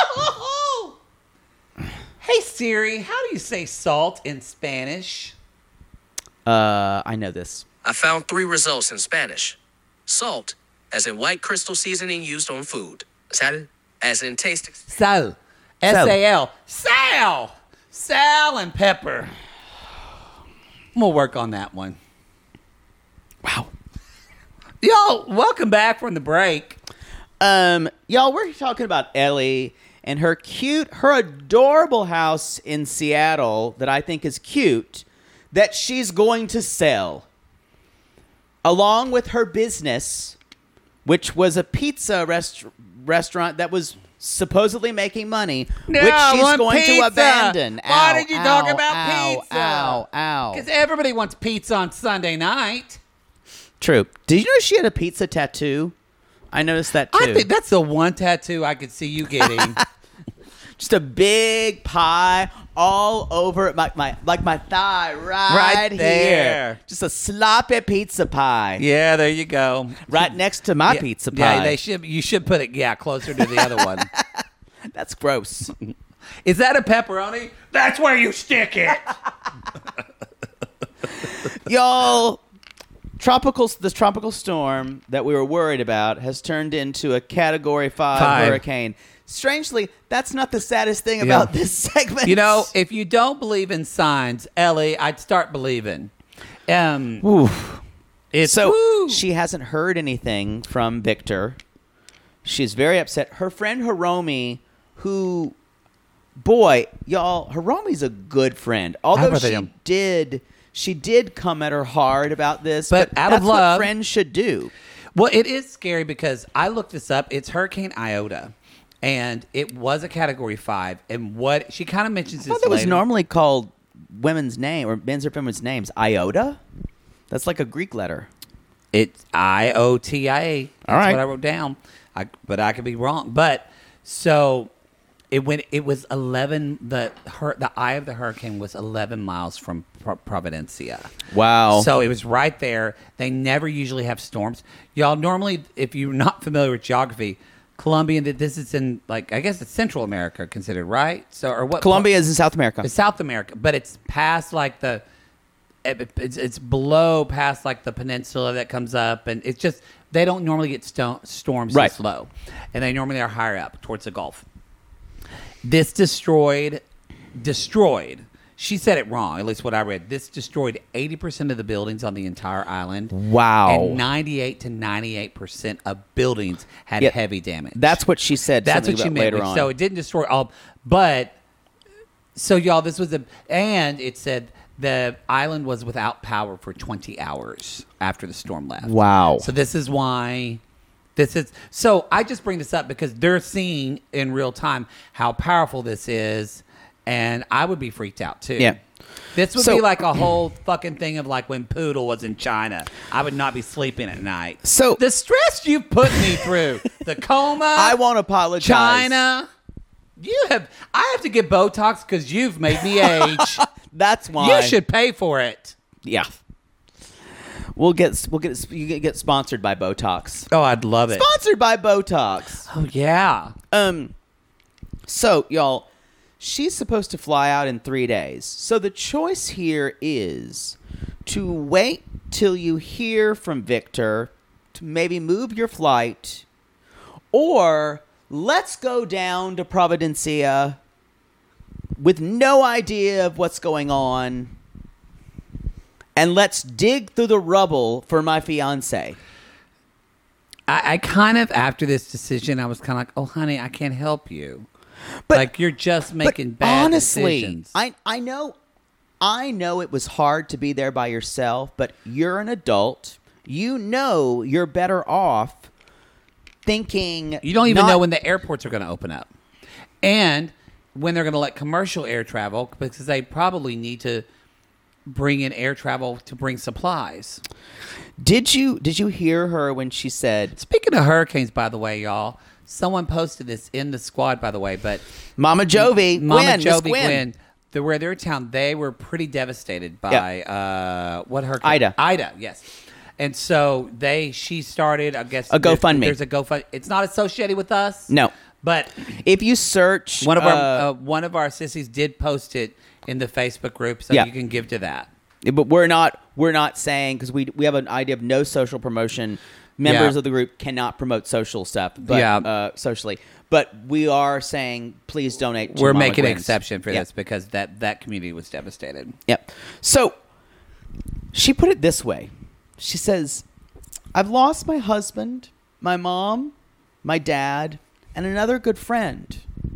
Hey Siri, how do you say salt in Spanish? Uh, I know this. I found three results in Spanish. Salt, as in white crystal seasoning used on food. Sal, as in taste. Sal. S A L. Sal. Sal and pepper. I'm going to work on that one. Wow. Y'all, welcome back from the break. Um, y'all, we're talking about Ellie and her cute, her adorable house in Seattle that I think is cute, that she's going to sell. Along with her business, which was a pizza rest- restaurant that was supposedly making money, No, which I she's want going pizza. to abandon. Why Ow, did you talk ow, about ow, pizza? Ow, ow, Because everybody wants pizza on Sunday night. True. Did you know she had a pizza tattoo? I noticed that too. I think that's the one tattoo I could see you getting. Just a big pie all over my, my like my thigh right, Right here. there. Just a sloppy pizza pie. Yeah, there you go. Right next to my yeah, pizza pie. Yeah, they should. You should put it. Yeah, closer to the other one. That's gross. Is that a pepperoni? That's where you stick it. Y'all, tropical this tropical storm that we were worried about has turned into a category five, Five. hurricane. Strangely, that's not the saddest thing Yeah. about this segment. You know, if you don't believe in signs, Ellie, I'd start believing. Um, Oof. it's So woo. she hasn't heard anything from Victor. She's very upset. Her friend Hiromi, who, boy, y'all, Hiromi's a good friend. Although bet they she am. did, she did come at her hard about this. But But, out of that's what love- friends should do. Well, it is scary because I looked this up. It's Hurricane Iota, and it was a Category Five. And what she kind of mentions I this thought that was later. normally called women's name or men's or women's names. Iota. That's like a Greek letter. It's I O T I A. That's All right. what I wrote down. I, but I could be wrong. But so it went. It was eleven. The her, the eye of the hurricane was eleven miles from Pro- Providencia. Wow. So it was right there. They never usually have storms. Y'all normally, if you're not familiar with geography, Colombia. This is in like I guess it's Central America considered, right? So or what? Colombia is in South America. It's South America, but it's past like the, it's, it's below past like the peninsula that comes up, and it's just they don't normally get sto- storms Right. this low, and they normally are higher up towards the Gulf. This destroyed, destroyed. She said it wrong, at least what I read. This destroyed eighty percent of the buildings on the entire island. Wow. And ninety-eight to ninety-eight percent of buildings had Yeah, heavy damage. That's what she said. That's something what she about meant. later on. So it didn't destroy all, but so y'all, this was a, and it said the island was without power for twenty hours after the storm left. Wow. So this is why this is. So I just bring this up because they're seeing in real time how powerful this is, and I would be freaked out too. Yeah. This would So- be like a whole fucking thing of like when Poodle was in China. I would not be sleeping at night. So- the stress you put me through, the coma, I won't apologize. China, You have. I have to get Botox because you've made me age. That's why You should pay for it. Yeah. We'll get we'll get you get, get sponsored by Botox. Oh, I'd love it. Sponsored by Botox. Oh yeah. Um. So y'all, she's supposed to fly out in three days. So the choice here is to wait till you hear from Victor, to maybe move your flight, or let's go down to Providencia with no idea of what's going on, and let's dig through the rubble for my fiance. I, I kind of, after this decision, I was kind of like, oh, honey, I can't help you. But- like, you're just making but bad honestly, decisions. I I know, I know it was hard to be there by yourself, but you're an adult. You know you're better off thinking. You don't even not- know when the airports are going to open up. And when they're going to let commercial air travel, because they probably need to bring in air travel to bring supplies. Did you did you hear her when she said, Speaking of hurricanes, by the way, y'all, someone posted this in the squad, by the way, but Mama Jovi, Mama Gwen, Miss Jovi, Gwen. Gwen, the, where they're in town, they were pretty devastated by uh, what hurricane? Ida. Ida, yes. And so they, she started, I guess, A there- GoFundMe. There's a GoFundMe. It's not associated with us. No. But If you search one of our uh, uh, one of our sissies did post it in the Facebook group, so Yeah. you can give to that. but we're not we're not saying, because we we have an idea of no social promotion. Members Yeah. of the group cannot promote social stuff, but Yeah. uh, socially. But we are saying, please donate. To We're Mama making an Gwen's. exception for Yeah. this because that that community was devastated. Yep. So she put it this way. She says, I've lost my husband, my mom, my dad, and another good friend.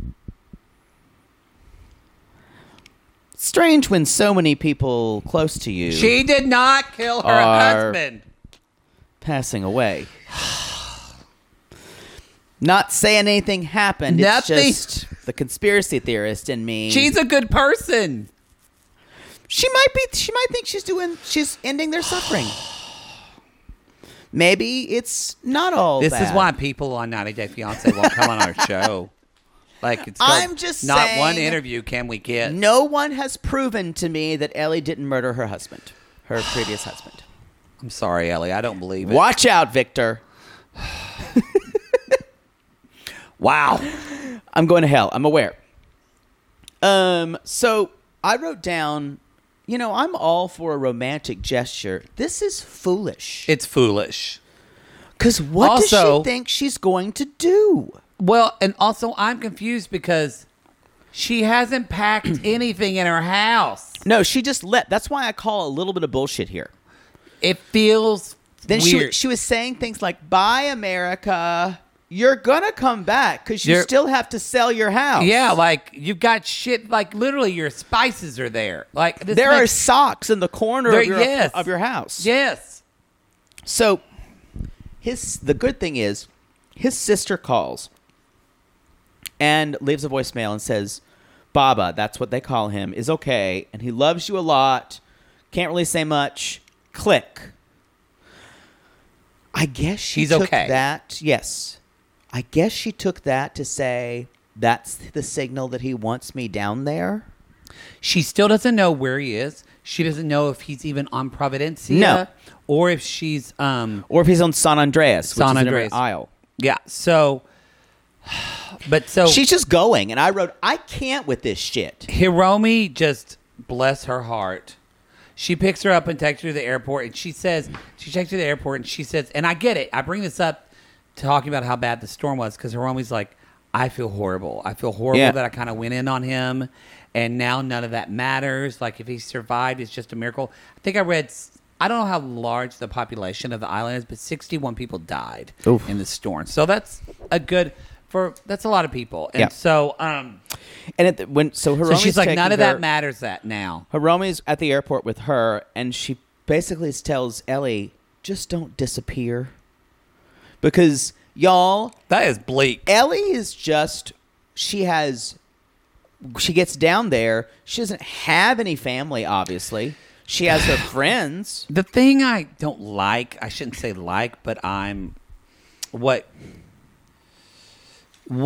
Strange when so many people close to you She did not kill her Are- husband. passing away. Not saying anything happened. Nothing. It's just the conspiracy theorist in me. She's a good person. She might be. She might think she's doing. She's ending their suffering. Maybe it's not all. This bad. is why people on ninety Day Fiance won't come on our show. Like it's I'm like, just not saying- one interview can we get. no one has proven to me that Ellie didn't murder her husband, her previous husband. I'm sorry, Ellie. I don't believe it. Watch out, Victor. Wow. I'm going to hell. I'm aware. Um. So I wrote down. You know, I'm all for a romantic gesture. This is foolish. It's foolish. Because what does Also- she think she's going to do? Well, and also I'm confused because she hasn't packed anything in her house. No, she just let. That's why I call a little bit of bullshit here. It feels Then she weird. she was saying things like, "Bye, America. You're gonna come back because you You're- still have to sell your house." Yeah, like you've got shit. Like literally, your spices are there. Like this there are makes- socks in the corner There- of your yes. of your house. yes. So his the good thing is his sister calls and leaves a voicemail and says, "Baba, that's what they call him, is okay, and he loves you a lot. Can't really say much. Click." I guess she He's took okay. that. Yes. I guess she took that to say that's the signal that he wants me down there. She still doesn't know where he is. She doesn't know if he's even on Providencia No. or if she's um Or if he's on San Andreas, which San is in Andreas. an aisle. yeah. So, but so She's just going, and I wrote, I can't with this shit. Hiromi, just bless her heart. She picks her up and takes her to the airport, and she says, she takes her to the airport, and she says, and I get it. I bring this up talking about how bad the storm was because Hiromi's like, I feel horrible. I feel horrible Yeah. that I kind of went in on him, and now none of that matters. Like, if he survived, it's just a miracle. I think I read, I don't know how large the population of the island is, but sixty-one people died Oof. in the storm. So that's a good, for that's a lot of people. And Yeah. so, um, And at the, when so Hiromi's so she's like, taking none of her- that matters that now. Hiromi's at the airport with her, and she basically tells Ellie, just don't disappear. Because, y'all, That is bleak. Ellie is just, she has, she gets down there. She doesn't have any family, obviously. She has her friends. The thing I don't like, I shouldn't say like, but I'm, what, what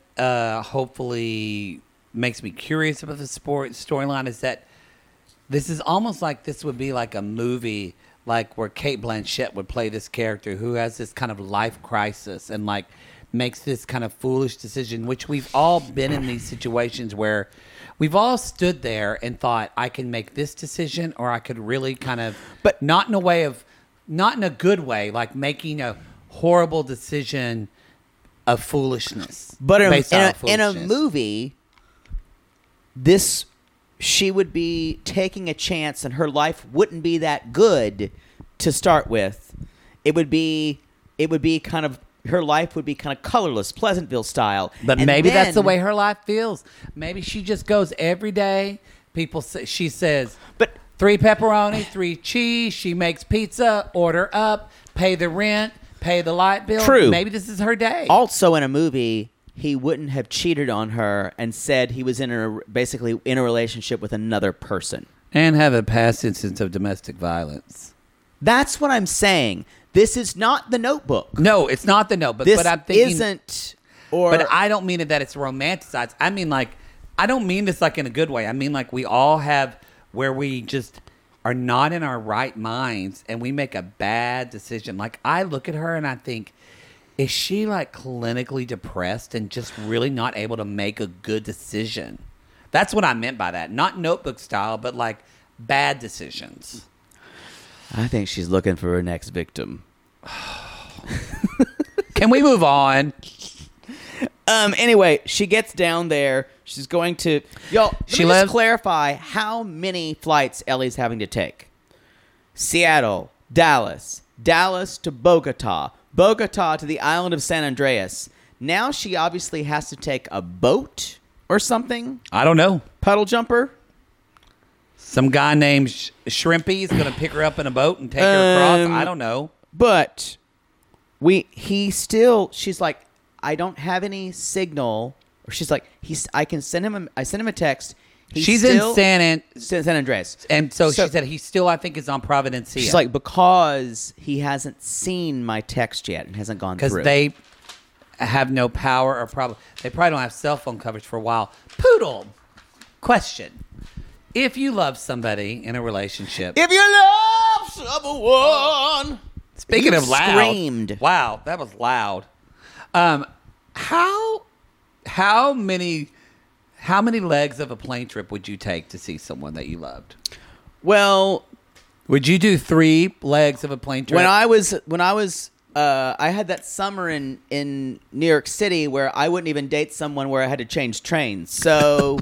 uh, hopefully makes me curious about the sport storyline is that this is almost like this would be like a movie, like where Cate Blanchett would play this character who has this kind of life crisis and like makes this kind of foolish decision, which we've all been in these situations where we've all stood there and thought, I can make this decision, or I could really kind of, But- not in a way of, not in a good way, like making a horrible decision of foolishness. But in, based in, on a, in a foolishness. movie, this she would be taking a chance, and her life wouldn't be that good to start with. It would be, it would be kind of her life would be kind of colorless, Pleasantville style. But And maybe that's the then- way her life feels. Maybe she just goes every day. People say, she says, But three pepperoni, three cheese. She makes pizza, order up, pay the rent, pay the light bill. True. Maybe this is her day. also in a movie, he wouldn't have cheated on her and said he was in a basically in a relationship with another person. And have a past instance of domestic violence. That's what I'm saying. This is not The Notebook. No, it's not the no. But, This but I'm thinking, isn't. Or But I don't mean it that it's romanticized. I mean, like, I don't mean this like in a good way. I mean, like, we all have where we just are not in our right minds and we make a bad decision. Like, I look at her and I think, is she like clinically depressed and just really not able to make a good decision? That's what I meant by that. Not Notebook style, but like bad decisions. I think she's looking for her next victim. Can we move on? Um. Anyway, she gets down there. She's going to y'all. Let She me lives- just clarify how many flights Ellie's having to take. Seattle, Dallas, Dallas to Bogota, Bogota to the island of San Andreas. Now she obviously has to take a boat or something. I don't know. Puddle jumper. Some guy named Sh- Shrimpy is going to pick her up in a boat and take her across. Um, I don't know. But we he still she's like, I don't have any signal. Or she's like, he's I can send him a, I sent him a text. He's She's still, in San An- San, San Andreas. and so, So- she said he still, I think, is on Providencia. She's like, because he hasn't seen my text yet and hasn't gone because through. they have no power or problem. They probably don't have cell phone coverage for a while. Poodle, question: if you love somebody in a relationship, If you love someone. speaking You of loud, screamed. Wow, that was loud. Um, how how many how many legs of a plane trip would you take to see someone that you loved? Well, Would you do three legs of a plane trip? when I was when I was uh, I had that summer in in New York City where I wouldn't even date someone where I had to change trains. So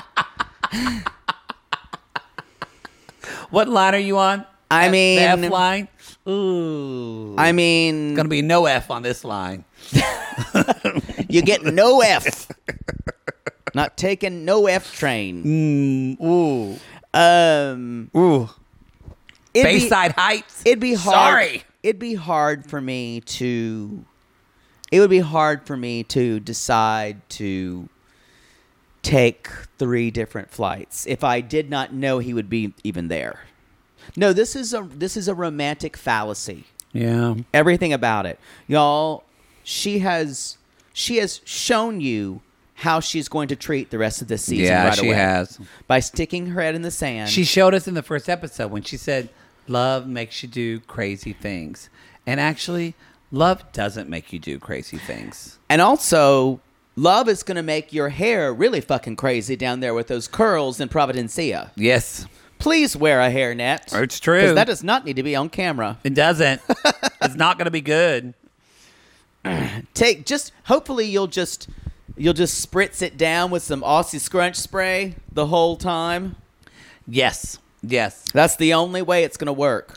What line are you on? I F- mean- the F line. Ooh, I mean, gonna be no F on this line. you get no F. Not taking no F train. Mm, ooh, Um, ooh. it'd be- Bayside Heights. It'd be hard. Sorry. It'd be hard for me to. It would be hard for me to decide to take three different flights if I did not know he would be even there. No, this is a this is a romantic fallacy. Yeah. Everything about it, y'all. She has she has shown you how she's going to treat the rest of this season. Yeah, right she away. has. By sticking her head in the sand. She showed us in the first episode when she said, "Love makes you do crazy things," and actually, love doesn't make you do crazy things. And also, love is going to make your hair really fucking crazy down there with those curls in Providencia. Yes, Please wear a hairnet. It's true. Because that does not need to be on camera. it doesn't. It's not going to be good. Take just hopefully you'll just you'll just spritz it down with some Aussie Scrunch spray the whole time. Yes, yes. That's the only way it's going to work.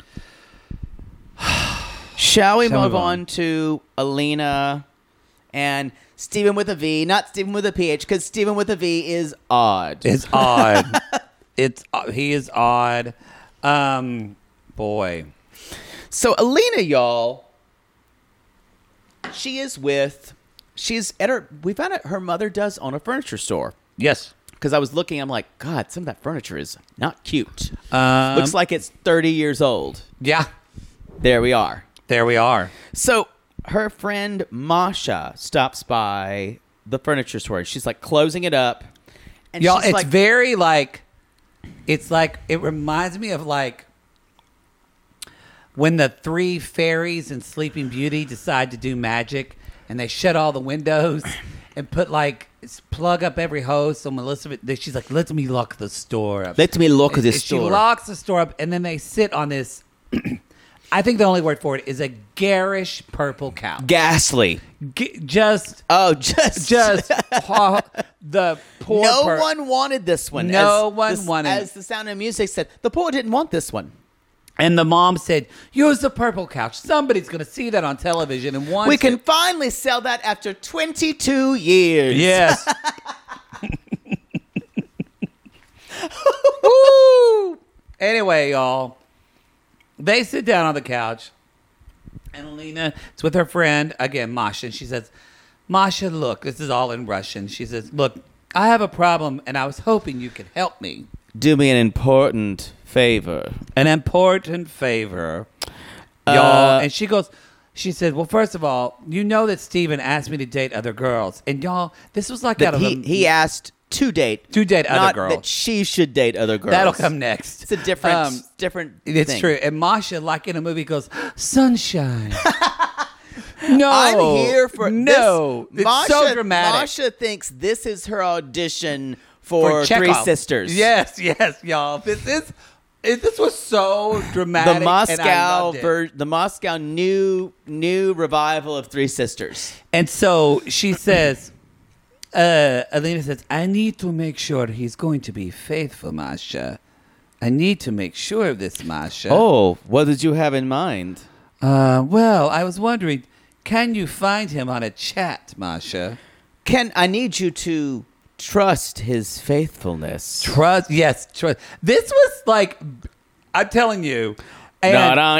Shall we Shall move move on. on? to Alina and Stephen with a V, not Stephen with a P H, because Stephen with a V is odd. It's odd. it's uh, he is odd. Um, boy. So Alina, y'all, she is with, she's at her, we found out her mother does own a furniture store. Yes. Because I was looking, I'm like, God, some of that furniture is not cute. Um, Looks like it's thirty years old. Yeah. There we are. There we are. So her friend Masha stops by the furniture store. She's like closing it up. And Y'all, she's it's like, very like, it's like, it reminds me of like when the three fairies in Sleeping Beauty decide to do magic and they shut all the windows and put like, plug up every hose. So Melissa, she's like, let me lock the store up. let me lock And- this and She store. locks the store up and then they sit on this, I think the only word for it is a garish purple couch. Ghastly. G- just, Oh, just just ha- the poor no per- one wanted this one. No As one the- wanted As it. the Sound of Music said, the poor didn't want this one. And the mom said, use the purple couch. Somebody's going to see that on television and want We can it. finally sell that after twenty-two years. Yes. Woo! Anyway, y'all, they sit down on the couch, and Alina is with her friend, again, Masha, and she says, Masha, look, this is all in Russian. She says, look, I have a problem, and I was hoping you could help me. Do me an important favor. An important favor, Uh, y'all. And she goes, she said, well, first of all, you know that Steven asked me to date other girls. And y'all, this was like out That of he, a, he asked to date. To date other not girls. that she should date other girls. That'll come next. It's a different, Um, different It's thing. true. And Masha, like in a movie, goes, sunshine. No. I'm here for no. this. It's Masha, so dramatic. Masha thinks this is her audition for, Chekhov. Three Sisters. Yes, yes, y'all. This is it, this was so dramatic. The and I Moscow loved it. ver- the Moscow new new revival of Three Sisters. And so she says, uh, Alina says, I need to make sure he's going to be faithful, Masha. I need to make sure of this, Masha. Oh, what did you have in mind? Uh, well, I was wondering, can you find him on a chat, Masha? Ken, I need you to trust his faithfulness. Trust, yes, trust. This was like, I'm telling you. And,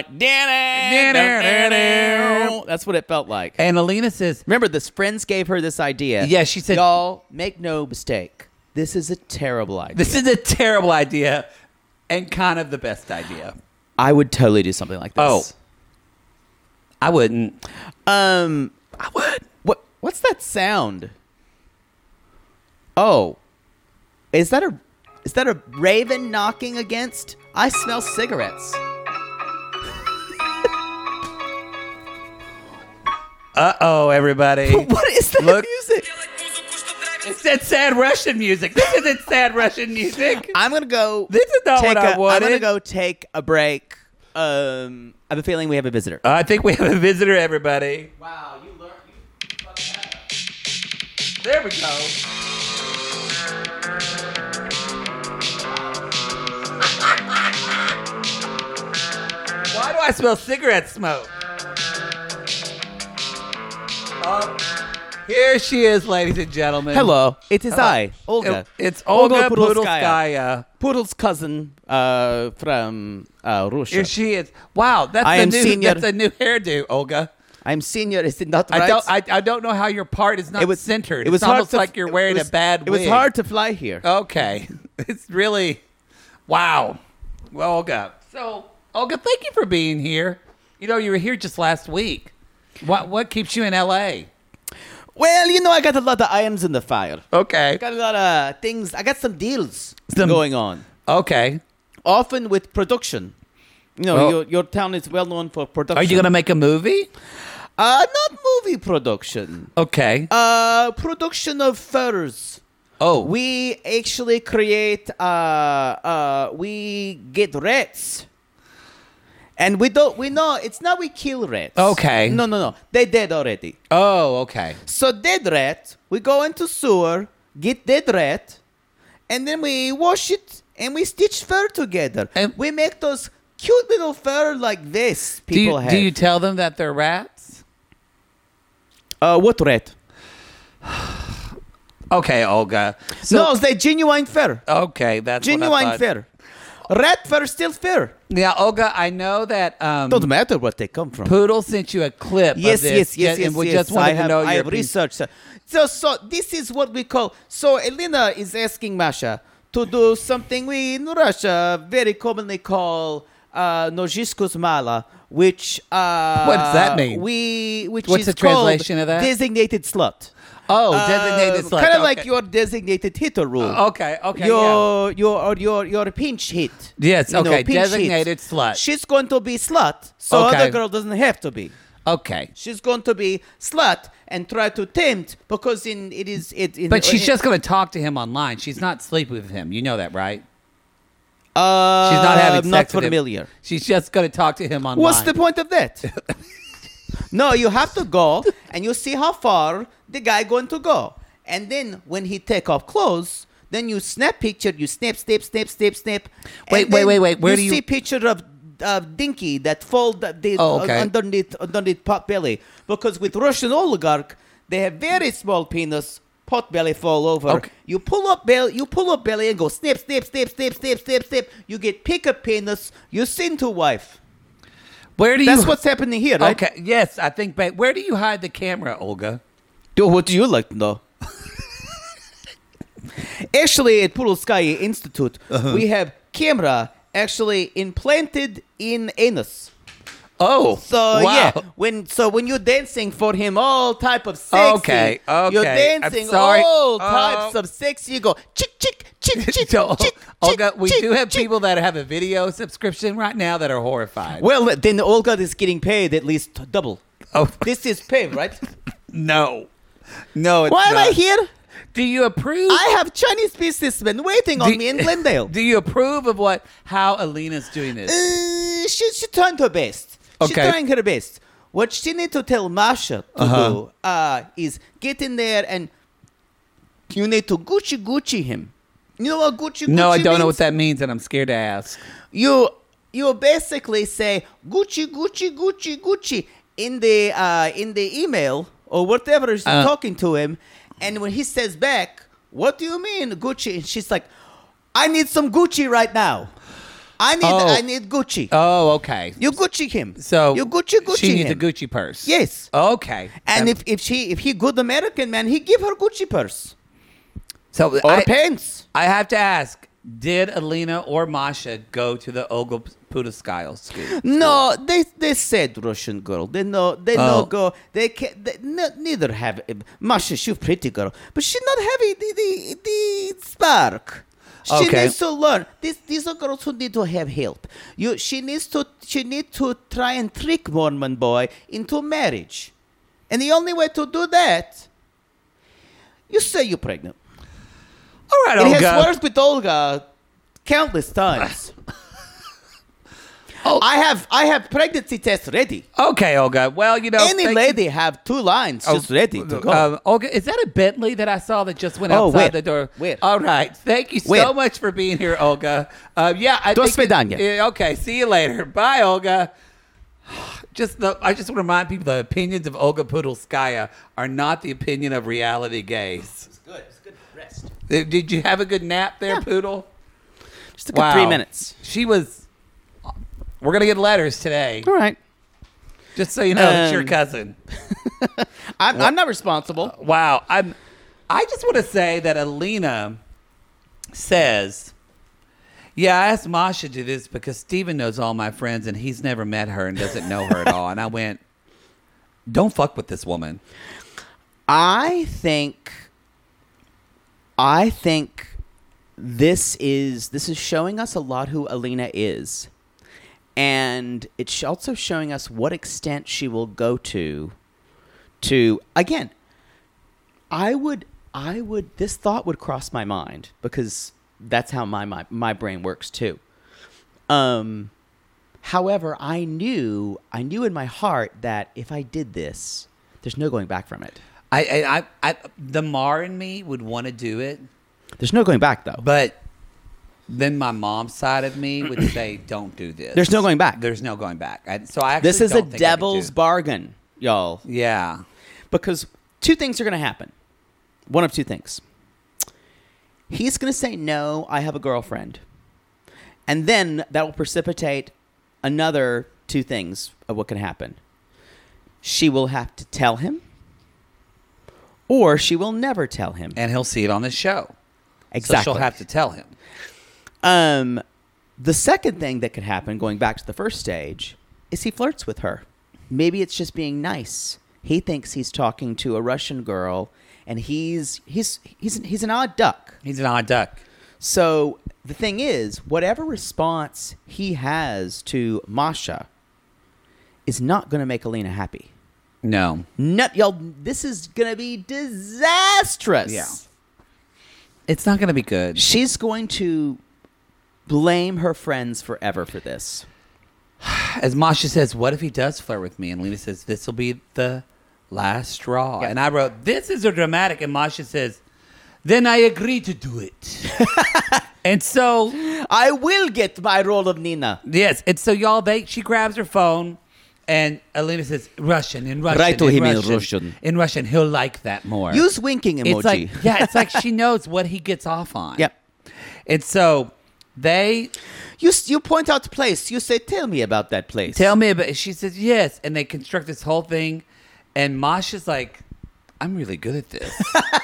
That's what it felt like. and Alina says, Remember, this friends gave her this idea. Yeah, she said- y'all, make no mistake. This is a terrible idea. this is a terrible idea and kind of the best idea. I would totally do something like this. Oh. I wouldn't. Um, I would. What? What's that sound? Oh, is that a is that a raven knocking against? I smell cigarettes. Uh-oh, everybody. What is that Look. music? It's that sad Russian music. This isn't sad Russian music. I'm gonna go. This is not take what I a- I'm wanted. gonna go take a break. Um, I have a feeling we have a visitor. I think we have a visitor, everybody. Wow, you learned. There we go. Why do I smell cigarette smoke? Oh, here she is, ladies and gentlemen. Hello, it is Hello. I, Olga. It- It's Olga Pudolskaya. Pudolskaya. Poodle's cousin uh, from uh, Russia. Here she is. Wow, that's I a am new senior- that's a new hairdo, Olga. I'm senior. Is it not right? I don't I, I don't know how your part is not it was centered. It was it's hard almost to, like you're wearing it was, a bad It wig. was hard to fly here. Okay. It's really wow. Well, Olga. So, Olga, thank you for being here. You know, you were here just last week. What what keeps you in L A? Well, you know, I got a lot of irons in the fire. Okay. I got a lot of things. I got some deals Some- going on. Okay. Often with production. You know, Oh. your your town is well known for production. Are you going to make a movie? Uh, not movie production. Okay. Uh, production of furs. Oh. We actually create. Uh, uh, we get rats. And we don't. We know it's not we kill rats. Okay. No, no, no. They dead already. Oh, okay. So dead rat, we go into sewer, get dead rat, and then we wash it and we stitch fur together. And- we make those cute little fur like this. Do you, People have. do you tell them that they're rats? uh, what rat? Okay, Olga. So, no, they genuine fur. okay, that's what I Genuine thought. fur. Rat fur still fur. Now, Olga, I know that um, Doesn't matter what they come from. Poodle sent you a clip. Yes, of this, yes, yes, and yes, we yes. just wanted I have, to know I your have opinion. researched. that. So, so this is what we call. So Elena is asking Masha to do something we in Russia very commonly call uh, nozhiskus mala, which uh, What does that mean? We which What's is the called translation of that? designated slut. Oh, designated slut. Kind of Okay. like your designated hitter rule. Okay, okay, Your your or your your pinch hit. Yes, You know, okay, pinch designated hit. slut. She's going to be slut, so Okay. other girl doesn't have to be. Okay. She's going to be slut and try to tempt because in it is it. In, But she's in, just going to talk to him online. She's not sleeping with him. You know that, right? uh, She's not having sex not with him. familiar. She's just going to talk to him online. What's the point of that? No, you have to go and you see how far the guy going to go, and then when he take off clothes, then you snap picture. You snap, snap, snap, snap, snap. Wait, and wait, then wait, wait. Where you do you- see picture of of Dinky that fold the, the Oh, okay. underneath underneath pot belly? Because with Russian oligarch, they have very small penis. Pot belly fall over. Okay. You pull up belly. You pull up belly and go snip, snip, snip, snip, snip, snip, snip. You get pick up penis. You send to wife. Where do you? That's what's happening here, right? Okay. Yes, I think. But where do you hide the camera, Olga? Dude, what do you like to know? Actually, at Purulskaya Institute, Uh-huh. we have camera actually implanted in anus. Oh, So wow. yeah, when so when you're dancing for him, all type of sexy. Okay, okay. You're I'm dancing sorry. all Oh. types of sexy. You go chick chick chick chick So, chick. Olga, chick, we chick, do have chick. people that have a video subscription right now that are horrified. Well, then Olga is getting paid at least double. Oh, This is paid, right? no, no. It's Why am I not. here? Do you approve? I have Chinese businessmen waiting on Do- me in Glendale. Do you approve of what how Alina's doing this? Uh, she, she's trying her best. She's Okay. trying her best. What she need to tell Masha to Uh-huh. do uh, is get in there and you need to Gucci Gucci him. You know what Gucci Gucci no, I don't know means? what that means, and I'm scared to ask. You you basically say Gucci Gucci Gucci Gucci in the uh, in the email or whatever you're Uh. talking to him, and when he says back, "What do you mean Gucci?" and she's like, "I need some Gucci right now. I need Oh. I need Gucci." Oh, okay. You Gucci him. So you Gucci Gucci she needs him. a Gucci purse. Yes. Okay. And Um, if, if she if he good American man, he give her Gucci purse so, or I, pants. I have to ask: did Alina or Masha go to the Olga Pudaskyle school? No, they they said Russian girl. They no they Oh. no go. They can they, no, neither have Masha. She's pretty girl, but she not having the the, the spark. She Okay. needs to learn. These these are girls who need to have help. You she needs to she need to try and trick Mormon boy into marriage, and the only way to do that, you say you're pregnant. All right, It Olga. has worked with Olga countless times. Oh. I have I have pregnancy tests ready. Okay, Olga. Well, you know, Any thank lady have two lines you- just ready to go. Um, Olga, is that a Bentley that I saw that just went Oh, outside where? the door? Where? All right. Thank you so Where? much for being here, Olga. Uh, yeah, I Do think it- svidaniya. yeah, okay, see you later. Bye, Olga. Just the, I just want to remind people the opinions of Olga Pudolskaya are not the opinion of reality gays. It's good. It's good rest. Did did you have a good nap there, Poodle? Just a good three minutes. She was. We're gonna get letters today, All right. just so you know. It's your Um, cousin. I'm, I'm not responsible. Wow. I'm. I just want to say that Alina says, "Yeah, I asked Masha to do this because Steven knows all my friends and he's never met her and doesn't know her at all." And I went, "Don't fuck with this woman." I think. I think this is this is showing us a lot who Alina is, and it's also showing us what extent she will go to. To again, I would, I would. This thought would cross my mind because that's how my my, my brain works too. Um, however, I knew, I knew in my heart that if I did this, there's no going back from it. I, I, I, I the Mar in me would want to do it, There's no going back though. but then my mom's side of me would say, "Don't do this." There's no going back. There's no going back. I, so I actually This is a don't think I could devil's do- bargain, y'all. Yeah. Because two things are going to happen. One of two things. He's going to say, "No, I have a girlfriend." And then that will precipitate another two things of what can happen. She will have to tell him, or she will never tell him. And he'll see it on the show. Exactly. So she'll have to tell him. Um, the second thing that could happen, going back to the first stage, is he flirts with her. Maybe it's just being nice. He thinks he's talking to a Russian girl, and he's he's he's he's an odd duck. He's an odd duck. So the thing is, whatever response he has to Masha is not going to make Alina happy. No. Not, y'all, this is going to be disastrous. Yeah. It's not going to be good. She's going to blame her friends forever for this. As Masha says, what if he does flirt with me? And Lena says, this will be the last straw. Yeah. And I wrote, this is a dramatic. And Masha says, then I agree to do it. And so, I will get my role of Nina. yes. And so, y'all, they she grabs her phone, and Alina says, Russian, in Russian, Write to in him in Russian, Russian. in Russian. He'll like that more. Use winking emoji. It's like, yeah, it's like she knows what he gets off on. Yep. And so they You you point out the place. You say, tell me about that place. tell me about. She says yes, and they construct this whole thing. And Masha's like, I'm really good at this.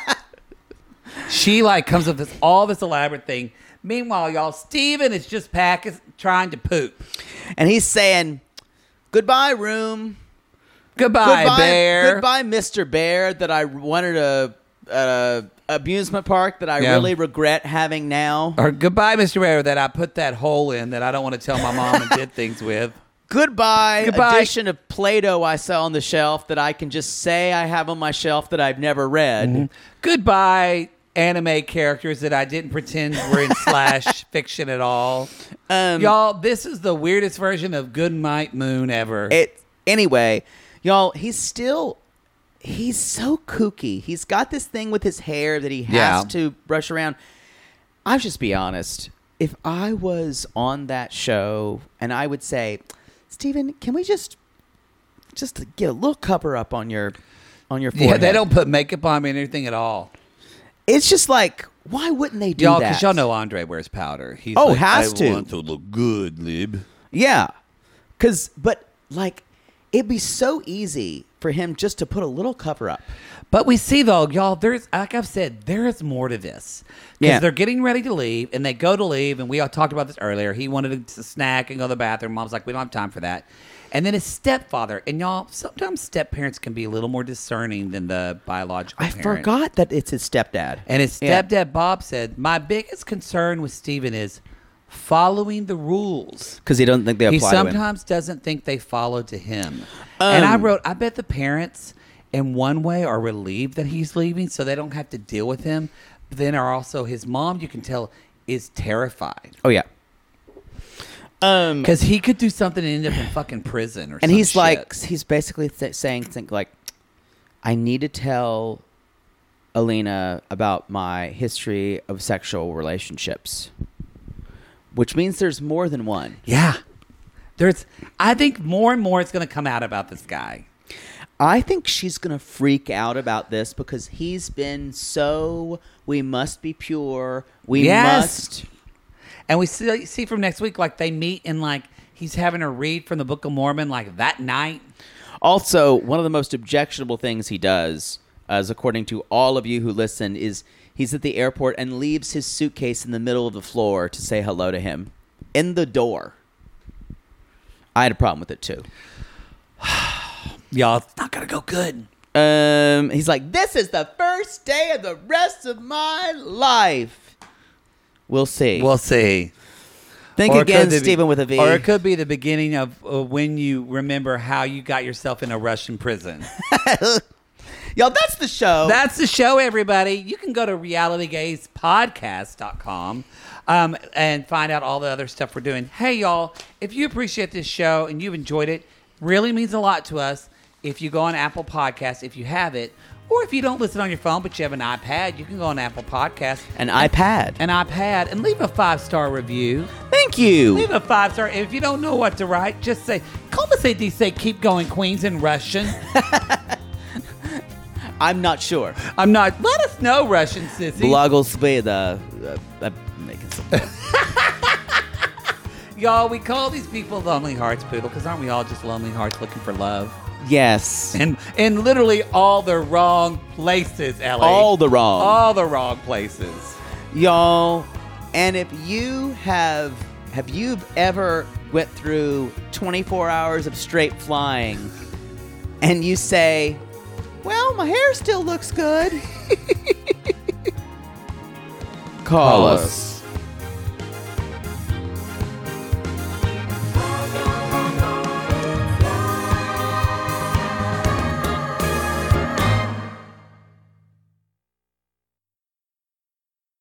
She like comes up with this, all this elaborate thing. Meanwhile, y'all, Steven is just packing, trying to poop. And he's saying, goodbye, room. Goodbye, goodbye, Bear. Goodbye, Mister Bear, that I wanted a, a amusement park that I Yeah. really regret having now. Or goodbye, Mister Bear, that I put that hole in that I don't want to tell my mom and did things with. Goodbye, Goodbye. edition of Play-Doh I saw on the shelf that I can just say I have on my shelf that I've never read. Mm-hmm. Goodbye, anime characters that I didn't pretend were in slash fiction at all. Um, Y'all, this is the weirdest version of Good Night Moon ever. It anyway, y'all. He's still he's so kooky. He's got this thing with his hair that he has Yeah. to brush around. I'll just be honest. If I was on that show and I would say, Steven, can we just just get a little cover up on your on your forehead? yeah, they don't put makeup on me and anything at all. It's just like, why wouldn't they do Y'all, that? because y'all know Andre wears powder. He's Oh, like, has I to. want to look good, Lib. Yeah. Cause but like it'd be so easy for him just to put a little cover up. But we see, though, y'all, there's, like I've said, there is more to this. Because Yeah. they're getting ready to leave, and they go to leave, and we all talked about this earlier. He wanted to snack and go to the bathroom. Mom's like, we don't have time for that. And then his stepfather, and y'all, sometimes step-parents can be a little more discerning than the biological I parent. forgot that it's his stepdad. And his Yeah. stepdad, Bob, said, my biggest concern with Steven is following the rules. Because he doesn't think they apply He to him. sometimes doesn't think they follow to him. and I Um, wrote, I bet the parents, in one way, are relieved that he's leaving so they don't have to deal with him. But then are also, his mom, you can tell, is terrified. Oh yeah. Um, Because he could do something and end up in fucking prison or and some he's shit. like, he's basically th- saying, think like, I need to tell Alina about my history of sexual relationships, which means there's more than one. yeah. There's, I think more and more is going to come out about this guy. I think she's going to freak out about this because he's been so, we must be pure. We Yes. must. And we see, see from next week, like, they meet and, like, he's having her read from the Book of Mormon, like, that night. Also, one of the most objectionable things he does, as according to all of you who listen, is he's at the airport and leaves his suitcase in the middle of the floor to say hello to him. In the door. I had a problem with it, too. Y'all, it's not going to go good. Um, he's like, this is the first day of the rest of my life. We'll see. We'll see. Think Or it again, could be- Stephen, with a V. Or it could be the beginning of uh, when you remember how you got yourself in a Russian prison. Y'all, that's the show. That's the show, everybody. You can go to reality gaze podcast dot com um, and find out all the other stuff we're doing. Hey, y'all, if you appreciate this show and you've enjoyed it, really means a lot to us. If you go on Apple Podcasts, if you have it, or if you don't listen on your phone but you have an iPad, you can go on Apple Podcasts. An iPad. An iPad, and leave a five-star review. Thank you. Leave a five-star. If you don't know what to write, just say, "Como se dice keep going, Queens," in Russian. I'm not sure. I'm not. Let us know, Russian sissy. Blogosveda. Uh, I'm making something. Y'all, we call these people lonely hearts, Poodle, because aren't we all just lonely hearts looking for love? Yes. And in literally all the wrong places, Ellie. All the wrong. All the wrong places. Y'all, and if you have have you ever went through twenty-four hours of straight flying and you say, Well, my hair still looks good. Call us.